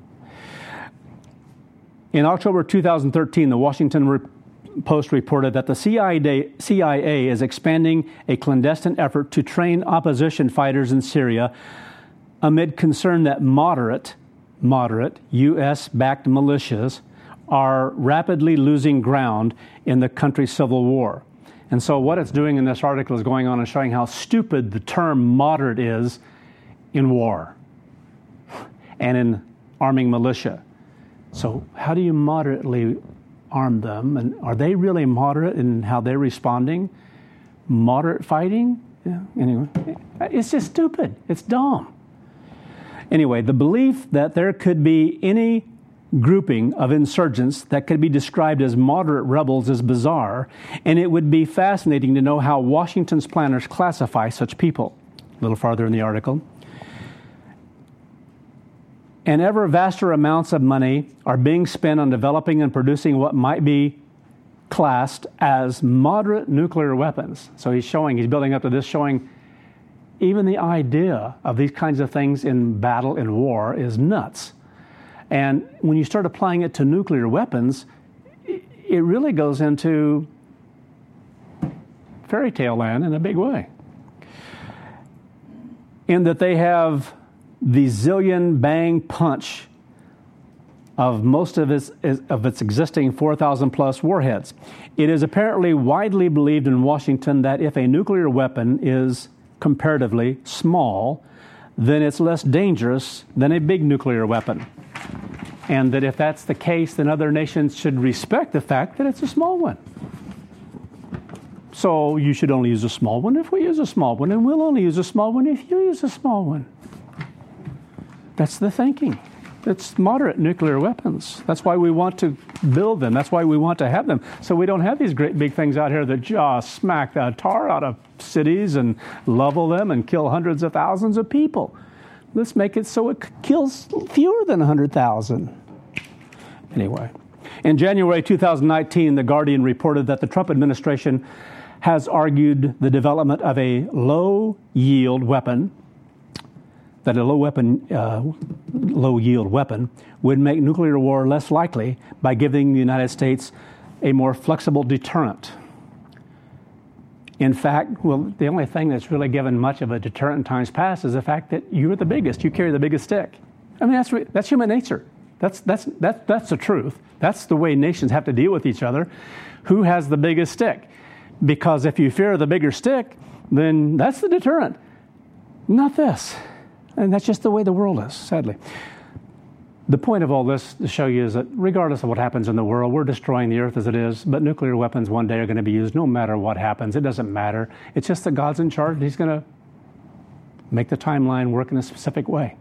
Speaker 1: In October two thousand thirteen, the Washington Re- Post reported that the C I A, C I A is expanding a clandestine effort to train opposition fighters in Syria amid concern that moderate, moderate U S-backed militias are rapidly losing ground in the country's civil war. And so what it's doing in this article is going on and showing how stupid the term moderate is in war and in arming militia. So how do you moderately arm them? And are they really moderate in how they're responding? Moderate fighting? Yeah, anyway, it's just stupid. It's dumb. Anyway, the belief that there could be any grouping of insurgents that could be described as moderate rebels is bizarre, and it would be fascinating to know how Washington's planners classify such people. A little farther in the article. And ever vaster amounts of money are being spent on developing and producing what might be classed as moderate nuclear weapons. So he's showing, he's building up to this, showing even the idea of these kinds of things in battle and war is nuts. And when you start applying it to nuclear weapons, it really goes into fairy tale land in a big way. In that they have the zillion bang punch of most of its, of its existing four thousand plus warheads. It is apparently widely believed in Washington that if a nuclear weapon is comparatively small, then it's less dangerous than a big nuclear weapon. And that if that's the case, then other nations should respect the fact that it's a small one. So you should only use a small one if we use a small one, and we'll only use a small one if you use a small one. That's the thinking. It's moderate nuclear weapons. That's why we want to build them. That's why we want to have them. So we don't have these great big things out here that just smack the tar out of cities and level them and kill hundreds of thousands of people. Let's make it so it kills fewer than one hundred thousand. Anyway, in January two thousand nineteen, The Guardian reported that the Trump administration has argued the development of a low-yield weapon, that a low weapon, uh, low-yield weapon would make nuclear war less likely by giving the United States a more flexible deterrent. In fact, well, the only thing that's really given much of a deterrent in times past is the fact that you're the biggest. You carry the biggest stick. I mean, that's re- that's human nature. That's that's that's that's the truth. That's the way nations have to deal with each other. Who has the biggest stick? Because if you fear the bigger stick, then that's the deterrent, not this. And that's just the way the world is, sadly. The point of all this to show you is that regardless of what happens in the world, we're destroying the earth as it is, but nuclear weapons one day are going to be used no matter what happens. It doesn't matter. It's just that God's in charge. He's going to make the timeline work in a specific way.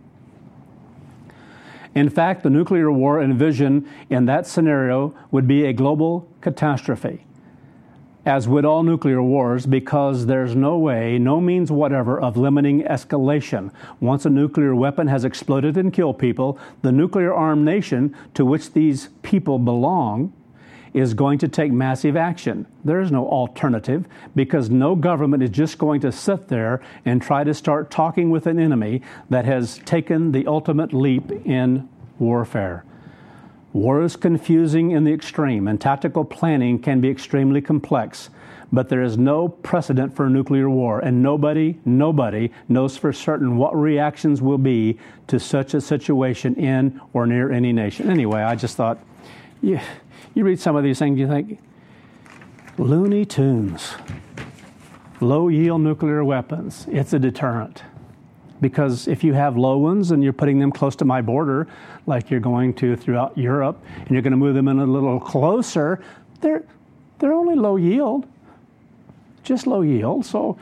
Speaker 1: In fact, the nuclear war envisioned in that scenario would be a global catastrophe, as would all nuclear wars, because there's no way, no means whatever, of limiting escalation. Once a nuclear weapon has exploded and killed people, the nuclear-armed nation to which these people belong is going to take massive action. There is no alternative, because no government is just going to sit there and try to start talking with an enemy that has taken the ultimate leap in warfare. War is confusing in the extreme, and tactical planning can be extremely complex. But there is no precedent for nuclear war, and nobody, nobody knows for certain what reactions will be to such a situation in or near any nation. Anyway, I just thought, you, you read some of these things, you think, Looney Tunes, low-yield nuclear weapons, it's a deterrent. Because if you have low ones and you're putting them close to my border, like you're going to throughout Europe, and you're going to move them in a little closer, they're they're only low yield, just low yield. So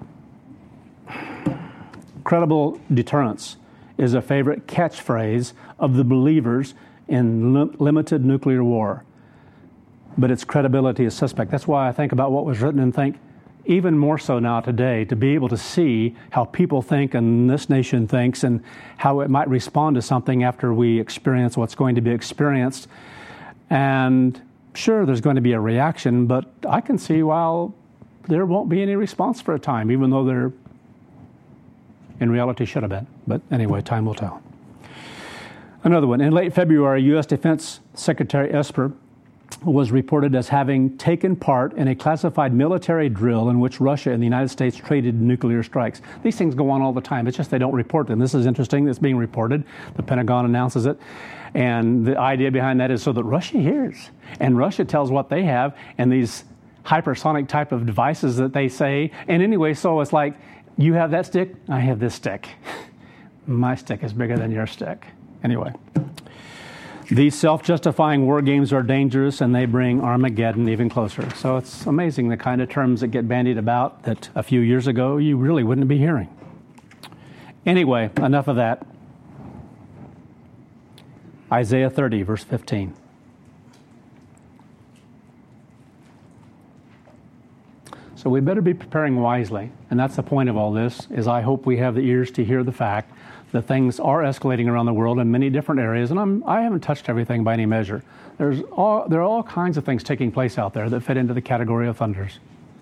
Speaker 1: credible deterrence is a favorite catchphrase of the believers in li- limited nuclear war. But its credibility is suspect. That's why I think about what was written and think, even more so now today, to be able to see how people think and this nation thinks and how it might respond to something after we experience what's going to be experienced. And sure, there's going to be a reaction, but I can see why there won't be any response for a time, even though there in reality should have been. But anyway, time will tell. Another one. In late February, U S Defense Secretary Esper was reported as having taken part in a classified military drill in which Russia and the United States traded nuclear strikes. These things go on all the time. It's just they don't report them. This is interesting. It's being reported. The Pentagon announces it. And the idea behind that is so that Russia hears. And Russia tells what they have and these hypersonic type of devices that they say. And anyway, so it's like, you have that stick, I have this stick. My stick is bigger than your stick. Anyway. These self-justifying war games are dangerous, and they bring Armageddon even closer. So it's amazing the kind of terms that get bandied about that a few years ago you really wouldn't be hearing. Anyway, enough of that. Isaiah thirty, verse fifteen. So we better be preparing wisely. And that's the point of all this, is I hope we have the ears to hear the fact that things are escalating around the world in many different areas. And I'm, I haven't touched everything by any measure. There's all, there are all kinds of things taking place out there that fit into the category of thunders.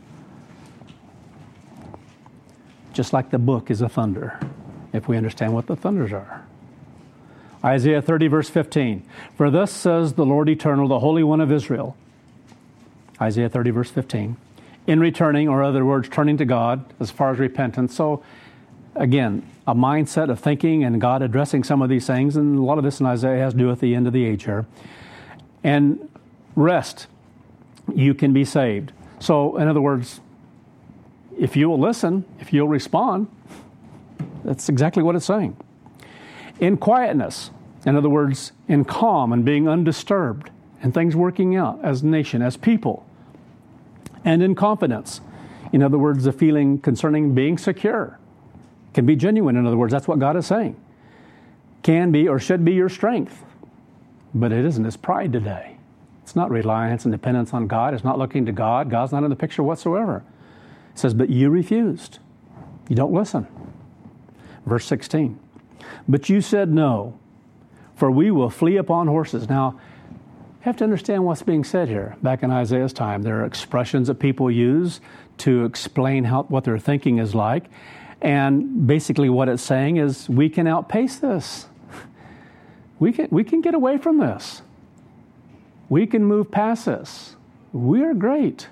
Speaker 1: Just like the book is a thunder, if we understand what the thunders are. Isaiah thirty, verse fifteen. For thus says the Lord Eternal, the Holy One of Israel. Isaiah thirty, verse fifteen. In returning, or other words, turning to God as far as repentance. So, again, a mindset of thinking and God addressing some of these things, and a lot of this in Isaiah has to do with the end of the age here. And rest, you can be saved. So, in other words, if you will listen, if you'll respond, that's exactly what it's saying. In quietness, in other words, in calm and being undisturbed, and things working out as a nation, as people. And in confidence, in other words, the feeling concerning being secure, can be genuine. In other words, that's what God is saying. Can be or should be your strength. But it isn't. It's pride today. It's not reliance and dependence on God. It's not looking to God. God's not in the picture whatsoever. It says, but you refused. You don't listen. Verse sixteen. But you said no, for we will flee upon horses. Now, you have to understand what's being said here. Back in Isaiah's time, there are expressions that people use to explain how what their thinking is like. And basically what it's saying is, we can outpace this. We can, we can get away from this. We can move past this. We're great.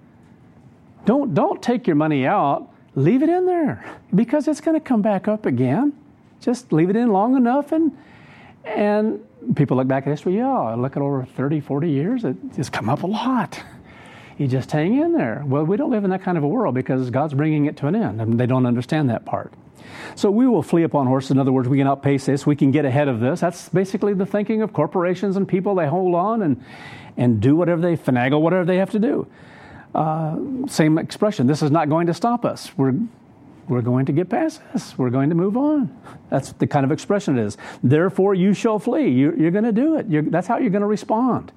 Speaker 1: Don't, don't take your money out. Leave it in there, because it's going to come back up again. Just leave it in long enough, and and people look back at history, yeah, look at over thirty, forty years, it's come up a lot. You just hang in there. Well, we don't live in that kind of a world, because God's bringing it to an end, and they don't understand that part. So we will flee upon horses. In other words, we can outpace this. We can get ahead of this. That's basically the thinking of corporations and people. They hold on and, and do whatever they, finagle whatever they have to do. Uh, same expression. This is not going to stop us. We're We're going to get past this. We're going to move on. That's the kind of expression it is. Therefore, you shall flee. You're, you're going to do it. You're, that's how you're going to respond.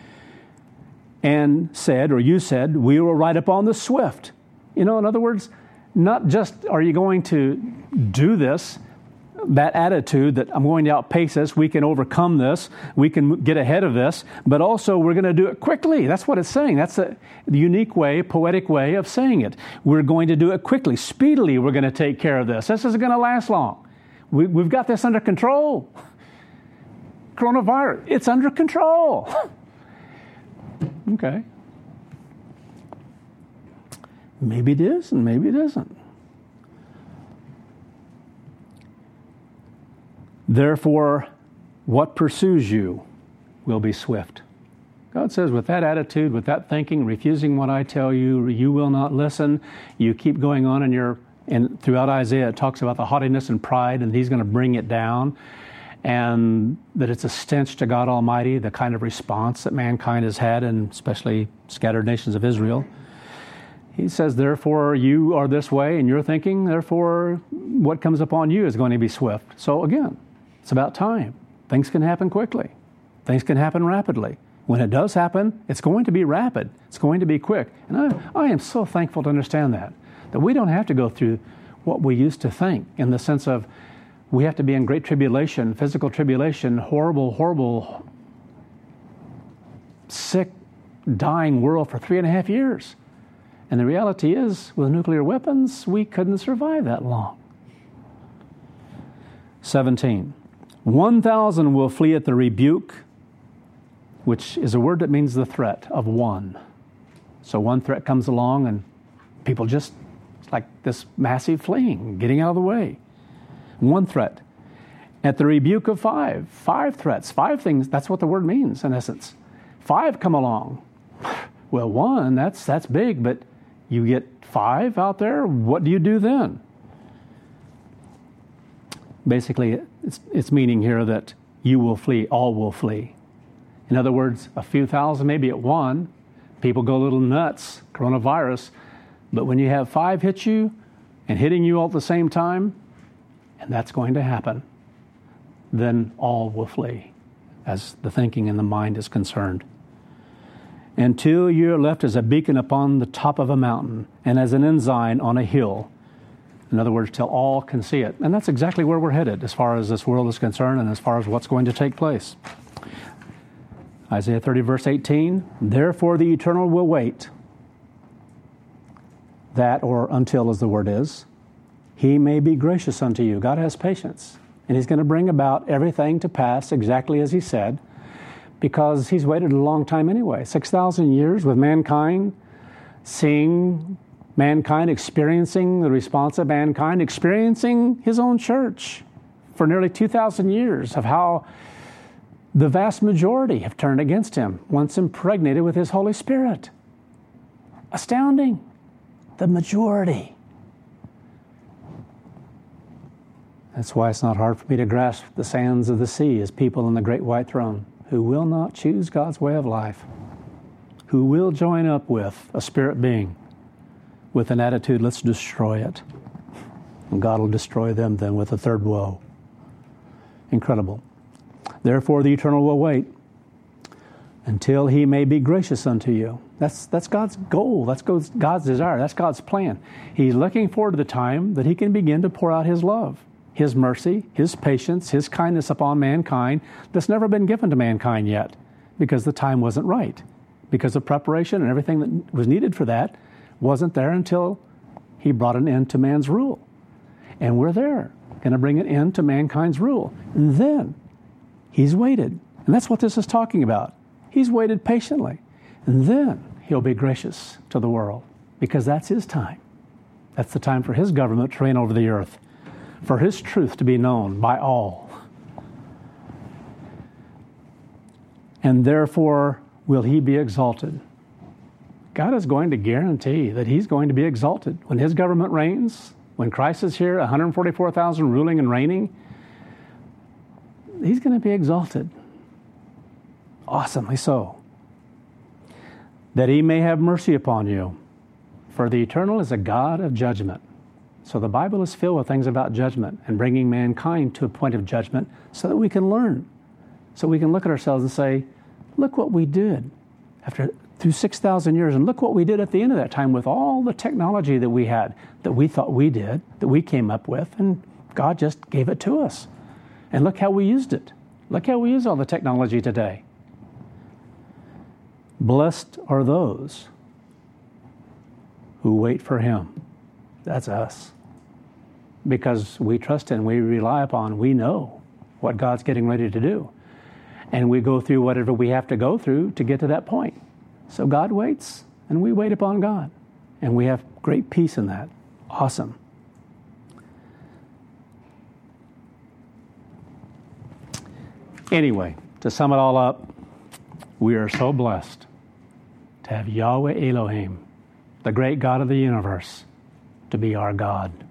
Speaker 1: And said, or you said, we will ride upon the swift. You know, in other words, not just are you going to do this, that attitude that I'm going to outpace this, we can overcome this, we can get ahead of this, but also we're going to do it quickly. That's what it's saying. That's a unique way, poetic way of saying it. We're going to do it quickly. Speedily, we're going to take care of this. This isn't going to last long. We, we've got this under control. Coronavirus, it's under control. Okay. Maybe it is, and maybe it isn't. Therefore, what pursues you will be swift. God says, with that attitude, with that thinking, refusing what I tell you, you will not listen. You keep going on, and you're, and throughout Isaiah, it talks about the haughtiness and pride, and He's going to bring it down, and that it's a stench to God Almighty, the kind of response that mankind has had, and especially scattered nations of Israel. He says, therefore, you are this way, and you're thinking, therefore, what comes upon you is going to be swift. So again, it's about time. Things can happen quickly. Things can happen rapidly. When it does happen, it's going to be rapid. It's going to be quick. And I, I am so thankful to understand that, that we don't have to go through what we used to think, in the sense of we have to be in great tribulation, physical tribulation, horrible, horrible, sick, dying world for three and a half years. And the reality is, with nuclear weapons, we couldn't survive that long. seventeen. One thousand will flee at the rebuke, which is a word that means the threat of one. So one threat comes along and people just, it's like this massive fleeing, getting out of the way. One threat. At the rebuke of five. Five threats. Five things. That's what the word means, in essence. Five come along. Well, one, that's that's big, but you get five out there, what do you do then? Basically, it's, it's meaning here that you will flee, all will flee. In other words, a few thousand, maybe at one, people go a little nuts, coronavirus, but when you have five hit you and hitting you all at the same time, and that's going to happen, then all will flee. as the thinking and the mind is concerned. Until you're left as a beacon upon the top of a mountain and as an ensign on a hill. In other words, till all can see it. And that's exactly where we're headed as far as this world is concerned and as far as what's going to take place. Isaiah thirty, verse eighteen, therefore the Eternal will wait, that or until as the word is, he may be gracious unto you. God has patience, and he's going to bring about everything to pass exactly as he said, because he's waited a long time anyway. six thousand years with mankind, seeing mankind, experiencing the response of mankind, experiencing his own church for nearly two thousand years of how the vast majority have turned against him once impregnated with his Holy Spirit. Astounding. The majority. That's why it's not hard for me to grasp the sands of the sea as people in the great white throne who will not choose God's way of life, who will join up with a spirit being with an attitude, let's destroy it. And God will destroy them then with a third woe. Incredible. Therefore the Eternal will wait until he may be gracious unto you. That's that's God's goal. That's God's desire. That's God's plan. He's looking forward to the time that he can begin to pour out his love, his mercy, his patience, his kindness upon mankind that's never been given to mankind yet because the time wasn't right. Because the preparation and everything that was needed for that wasn't there until he brought an end to man's rule. And we're there, going to bring an end to mankind's rule. And then he's waited. And that's what this is talking about. He's waited patiently. And then he'll be gracious to the world because that's his time. That's the time for his government to reign over the earth, for his truth to be known by all. And therefore will he be exalted. God is going to guarantee that he's going to be exalted. When his government reigns, when Christ is here, one hundred forty-four thousand ruling and reigning, he's going to be exalted. Awesomely so. That he may have mercy upon you. For the Eternal is a God of judgment. So the Bible is filled with things about judgment and bringing mankind to a point of judgment so that we can learn. So we can look at ourselves and say, look what we did after through six thousand years, and look what we did at the end of that time with all the technology that we had, that we thought we did, that we came up with, and God just gave it to us. And look how we used it. Look how we use all the technology today. Blessed are those who wait for him. That's us. Because we trust and we rely upon, we know what God's getting ready to do. And we go through whatever we have to go through to get to that point. So God waits, and we wait upon God. And we have great peace in that. Awesome. Anyway, to sum it all up, we are so blessed to have Yahweh Elohim, the great God of the universe, to be our God.